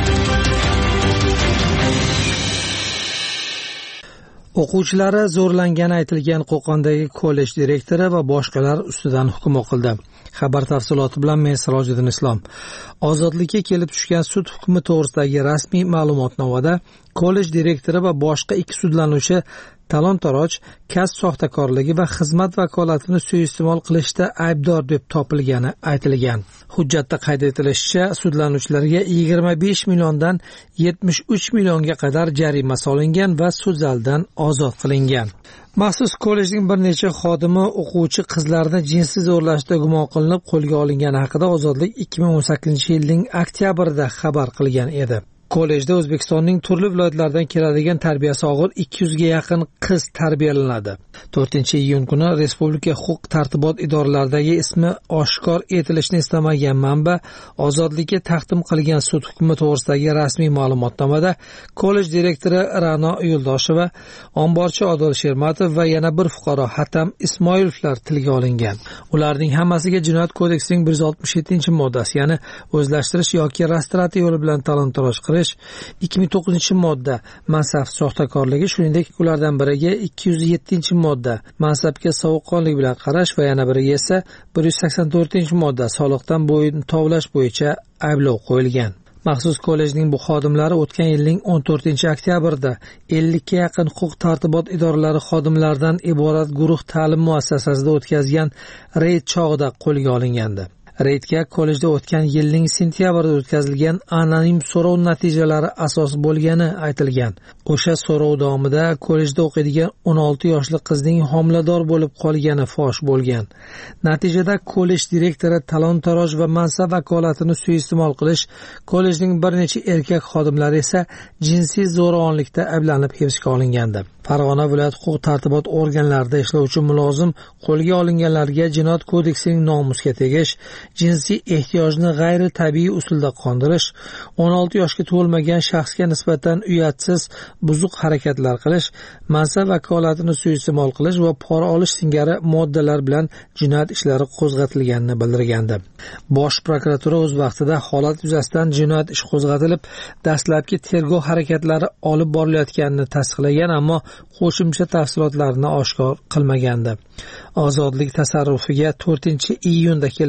O'quvchilari zo'rlangani aytilgan Qo'qondagi kollej direktori va boshqalar ustidan hukm o'qildi. Xabar tafsiloti bilan men Sirojiddin Islom. Ozodlikka kelib tushgan sud hukmi to'g'risidagi rasmiy ma'lumotnomada kollej direktori va boshqa ikki sudlanuvchi talon-taroj, kasb soxtakorligi va xizmat vakolatini suiiste'mol qilishda aybdor deb topilgani aytilgan. Hujjatda qayd etilishicha, sudlanuvchilarga yigirma besh milliondan yetmish uch millionga qadar jarima solingan va sud zalidan ozod qilingan. Maxsus kollejning bir necha xodimi o'quvchi qizlarni jinsiy zo'rlashda gumon qilinib qo'lga olingani haqida Ozodlik ikki ming o'n sakkizinchi yilning oktyabrida xabar qilgan edi. Kollejda O'zbekistonning turli viloyatlaridan keladigan tarbiyasi og'ir ikki yuzga yaqin qiz tarbiyalanadi. to'rtinchi iyun kuni Respublika huquq tartibot idoralaridagi ismi oshkor etilishni istamagan manba Ozodlikka taqdim qilgan sud hukmi to'g'risidagi rasmiy ma'lumotnomada kollej direktori Ra'no Yo'ldosheva, omborchi Odil Shermatov va yana bir fuqaro Hatam Ismoilovlar tilga olingan. Ularning hammasiga Jinoyat kodeksining bir yuz oltmish yettinchi moddasi, ya'ni o'zlashtirish yoki rastratsiya yo'li bilan talon-taroj qilish, ikki ming to'qqizinchi modda mansab soxtakorligi, shuningdek ulardan biriga ikki yuz yettinchi modda mansabga sovuqqonlik bilan qarash va yana biriga esa bir yuz sakson to'rtinchi modda soliqdan bo'yin tovlash bo'yicha ayblov qo'yilgan. Maxsus kollejning bu xodimlari o'tgan yilning o'n to'rtinchi oktyabrida ellikka yaqin huquq tartibot idoralari xodimlaridan iborat guruh ta'lim muassasasida o'tkazgan reyd chog'ida qo'lga olingandi. Reydga kollejda o'tgan yilning sentyabrida o'tkazilgan anonim so'rov natijalari asos bo'lgani aytilgan. O'sha so'rov davomida kollejda o'qiydigan o'n olti yoshli qizning homilador bo'lib qolgani fosh bo'lgan. Natijada kollej direktori talon-taroj va mansab vakolatini suiiste'mol qilish, kollejning bir necha erkak xodimlari esa jinsiy zo'ravonlikda ayblanib hibsga olingandi. Farg'ona viloyat huquq tartibot organlarida ishlovchi mulozim qo'lga olinganlarga Jinoyat kodeksining nomusga tegish, jinsiy ehtiyojni g'ayri tabiiy usulda qondirish, o'n olti yoshga to'lmagan shaxsga nisbatan uyatsiz buzuq harakatlar qilish, mansab vakolatini suiiste'mol qilish va pora olish singari moddalar bilan jinoyat ishlari qo'zg'atilganini bildirgandi. Bosh prokuratura o'z vaqtida holat yuzasidan jinoyat ishi qo'zg'atilib, dastlabki tergov harakatlari olib borilayotganini tasdiqlagan, ammo qo'shimcha tafsilotlarni oshkor qilmagandi. Ozodlik tasarrufiga to'rtinchi iyunda kelib tushgan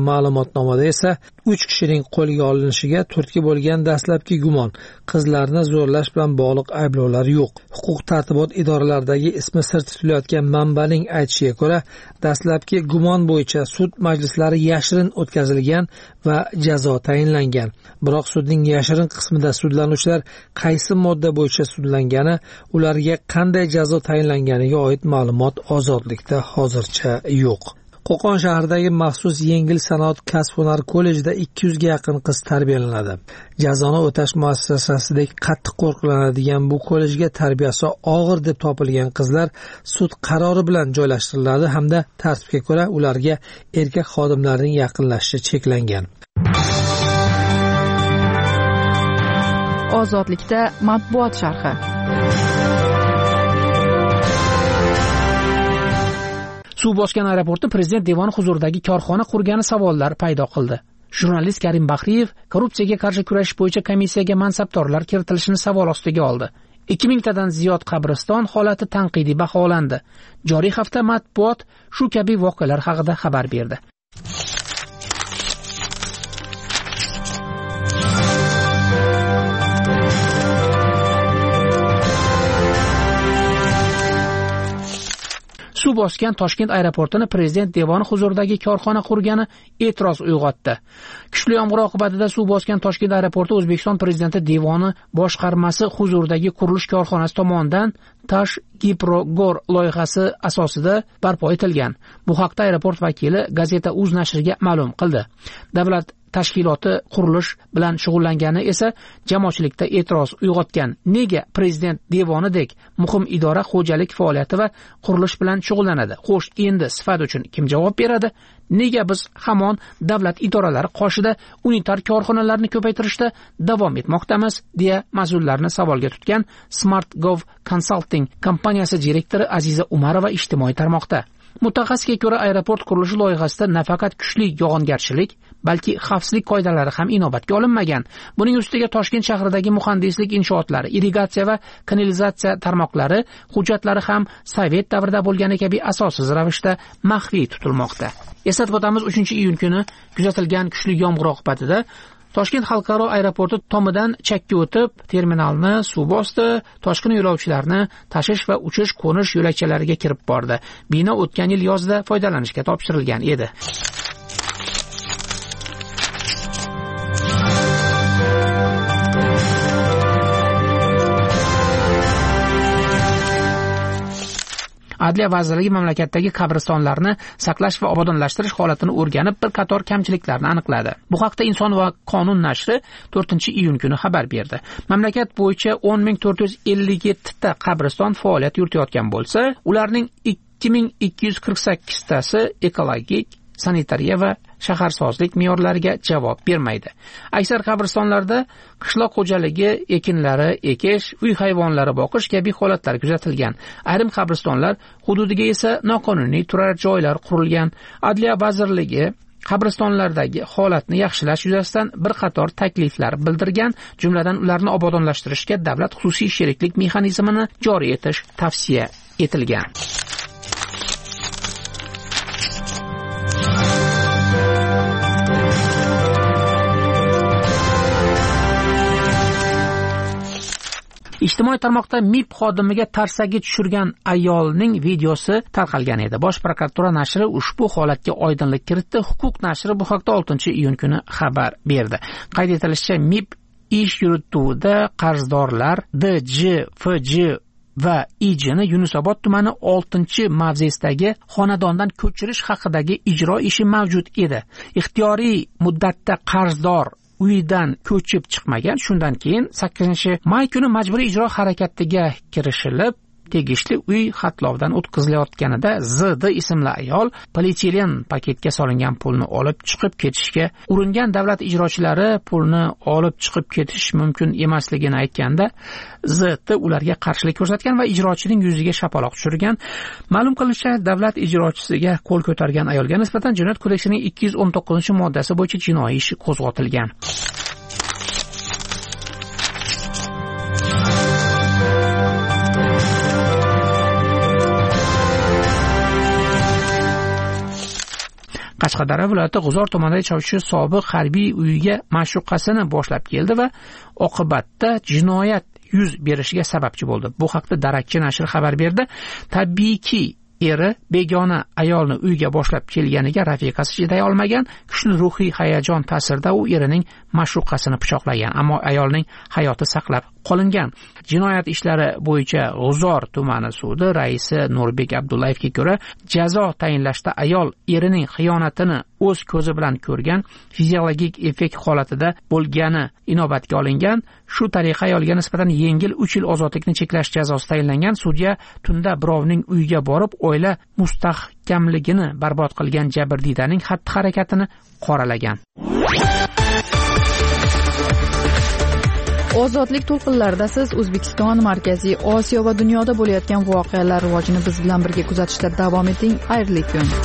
ma'lumotnomada esa uch kishining qo'lga olinishiga turtki bo'lgan dastlabki gumon, qizlarni zo'rlash bilan bog'liq ayblovlar yo'q. Huquq tartibot idoralaridagi ismi sir tutilayotgan manbaning aytishiga ko'ra, dastlabki gumon bo'yicha sud majlislari yashirin o'tkazilgan va jazo tayinlangan. Biroq sudning yashirin qismida sudlanuvchilar qaysi modda bo'yicha sudlangani, ularga qanday jazo tayinlanganiga oid ma'lumot ozodlikda hozircha yo'q. Qo'qon shahridagi maxsus yengil sanoat kasb-hunar kollejida ikki yuzga yaqin qiz tarbiyalanadi. Jazoni o'tash muassasasidek qattiq qo'riqlanadigan bu kollejga tarbiyasi og'ir deb topilgan qizlar sud qarori bilan joylashtiriladi hamda tartibga ko'ra ularga erkak xodimlarning yaqinlashishi cheklangan. Ozodlikda matbuot sharhi. Suv bosgan aeroportda prezident devoni huzuridagi korxona qurgani savollar paydo qildi. Jurnalist Karim Bahriyev korrupsiyaga qarshi kurashish bo'yicha komissiyaga mansabdorlar kiritilishini savol ostiga oldi. ikki ming tadan ziyod qabriston holati tanqidiy baholandi. Joriy hafta matbuot shu kabi voqealar haqida xabar berdi. Suv bosgan Toshkent aeroportini prezident devoni huzuridagi korxona qurgani e'tiroz uyg'otdi. Kuchli yomg'ir oqibatida suv bosgan Toshkent aeroporti O'zbekiston prezidenti devoni boshqarmasi huzuridagi qurilish korxonasi tomonidan Tash Giprogor loyihasi asosida barpo etilgan. Bu haqda aeroport vakili Gazeta uz nashriga ma'lum qildi. Davlat tashkiloti qurilish bilan shug'ullangani esa jamoatchilikda e'tiroz uyg'otgan. Nega prezident devonidek muhim idora xo'jalik faoliyati va qurilish bilan shug'ullanadi? Xo'sh, endi sifat uchun kim javob beradi? Nega biz hamon davlat idoralari qoshida unitar korxonalarni ko'paytirishda davom etmoqdamiz, deya mas'ullarni savolga tutgan SmartGov Consulting kompaniyasi direktori Aziza Umarova ijtimoiy tarmoqda. Mutaxassisga ko'ra, aeroport qurilishi loyihasida nafaqat kuchli yog'ingarchilik, balki xavfsizlik qoidalari ham inobatga olinmagan. Buning ustiga Toshkent shahridagi muhandislik inshootlari, irrigatsiya va kanalizatsiya tarmoqlari hujjatlari ham sovet davrida bo'lgani kabi asossiz ravishda maxfiy tutilmoqda. Eslatib o'tamiz, uchinchi iyun kuni kuzatilgan kuchli yomg'ir oqibatida Toshkent xalqaro aeroporti tomidan chakka o'tib, terminalni suv bosdi, toshqin yo'lovchilarni tashish va uchish qo'nish yo'lakchalariga kirib bordi. Bino o'tgan yil yozda foydalanishga topshirilgan edi. Adliya vazirligi mamlakatdagi qabristonlarni saqlash va obodonlashtirish holatini o'rganib, bir qator kamchiliklarni aniqladi. Bu haqda Inson va qonun nashri to'rtinchi iyun kuni xabar berdi. Mamlakat bo'yicha o'n ming to'rt yuz ellik yetti ta qabriston faoliyat yuritayotgan bo'lsa, ularning ikki ming ikki yuz qirq sakkiz tasi ekologik, sanitariya va shaharsozlik me'yorlariga javob bermaydi. Aksar qabristonlarda qishloq xo'jaligi ekinlari ekish, uy hayvonlari boqish kabi holatlar kuzatilgan. Ayrim qabristonlar hududiga esa noqonuniy turar joylar qurilgan. Adliya vazirligi qabristonlardagi holatni yaxshilash yuzasidan bir qator takliflar bildirgan, jumladan ularni obodonlashtirishga davlat xususiy sheriklik mexanizmini joriy etish tavsiya etilgan. Ijtimoiy tarmoqda MIB xodimiga tarsaki tushirgan ayolning videosi tarqalgan edi. Bosh prokuratura nashri ushbu holatga oydinlik kiritdi. Huquq nashri bu haqda oltinchi iyun kuni xabar berdi. Qayd etilishicha, MIB ish yurituvida qarzdorlar D J, F J va I J ni Yunusobod tumani oltinchi mavzesidagi xonadondan ko'chirish haqidagi ijro ishi mavjud edi. Ixtiyoriy muddatda qarzdor uydan ko'chib chiqmagan. Shundan keyin sakkizinchi may kuni majburiy ijro harakatiga kirishilib, tegishli uy xatlovdan o'tkazilayotganida Z D ismli ayol polietilen paketga solingan pulni olib chiqib ketishga uringan. Davlat ijrochilari pulni olib chiqib ketish mumkin emasligini aytganda, Z D ularga qarshilik ko'rsatgan va ijrochining yuziga shapaloq tushirgan. Ma'lum qilinishicha, davlat ijrochisiga qo'l ko'targan ayolga nisbatan Jinoyat kodeksining ikki yuz o'n to'qqizinchi moddasi bo'yicha jinoiy ish qo'zg'atilgan. Qashqadaryo viloyati G'uzor tumanida yashovchi sobiq harbiy uyiga ma'shuqasini boshlab keldi va oqibatda jinoyat yuz berishiga sababchi bo'ldi. Bu haqda Darakchi nashri xabar berdi. Tabiiyki, eri begona ayolni uyga boshlab kelganiga rafiqasi chiday olmagan, kuchli ruhiy hayajon ta'sirida u erining ma'shuqasini pichoqlagan, ammo ayolning hayoti saqlab qolingan. Jinoyat ishlari bo'yicha G'uzor tumani sudi raisi Nurbek Abdullayevga ko'ra, jazo tayinlashda ayol erining xiyonatini o'z ko'zi bilan ko'rgan, fiziologik effekt holatida bo'lgani inobatga olingan. Shu tariqa ayolga nisbatan yengil uch yil ozodlikni cheklash jazosi tayinlangan. Sudya tunda birovning uyiga borib, oila mustahkamligini barbod qilgan jabrdiydaning xatti-harakatini qoralagan. Ozodlik to'lqinlarida siz O'zbekiston, Markaziy Osiyo va dunyoda bo'layotgan voqealar rivojini biz bilan birga kuzatishda davom eting. Xayrli kun.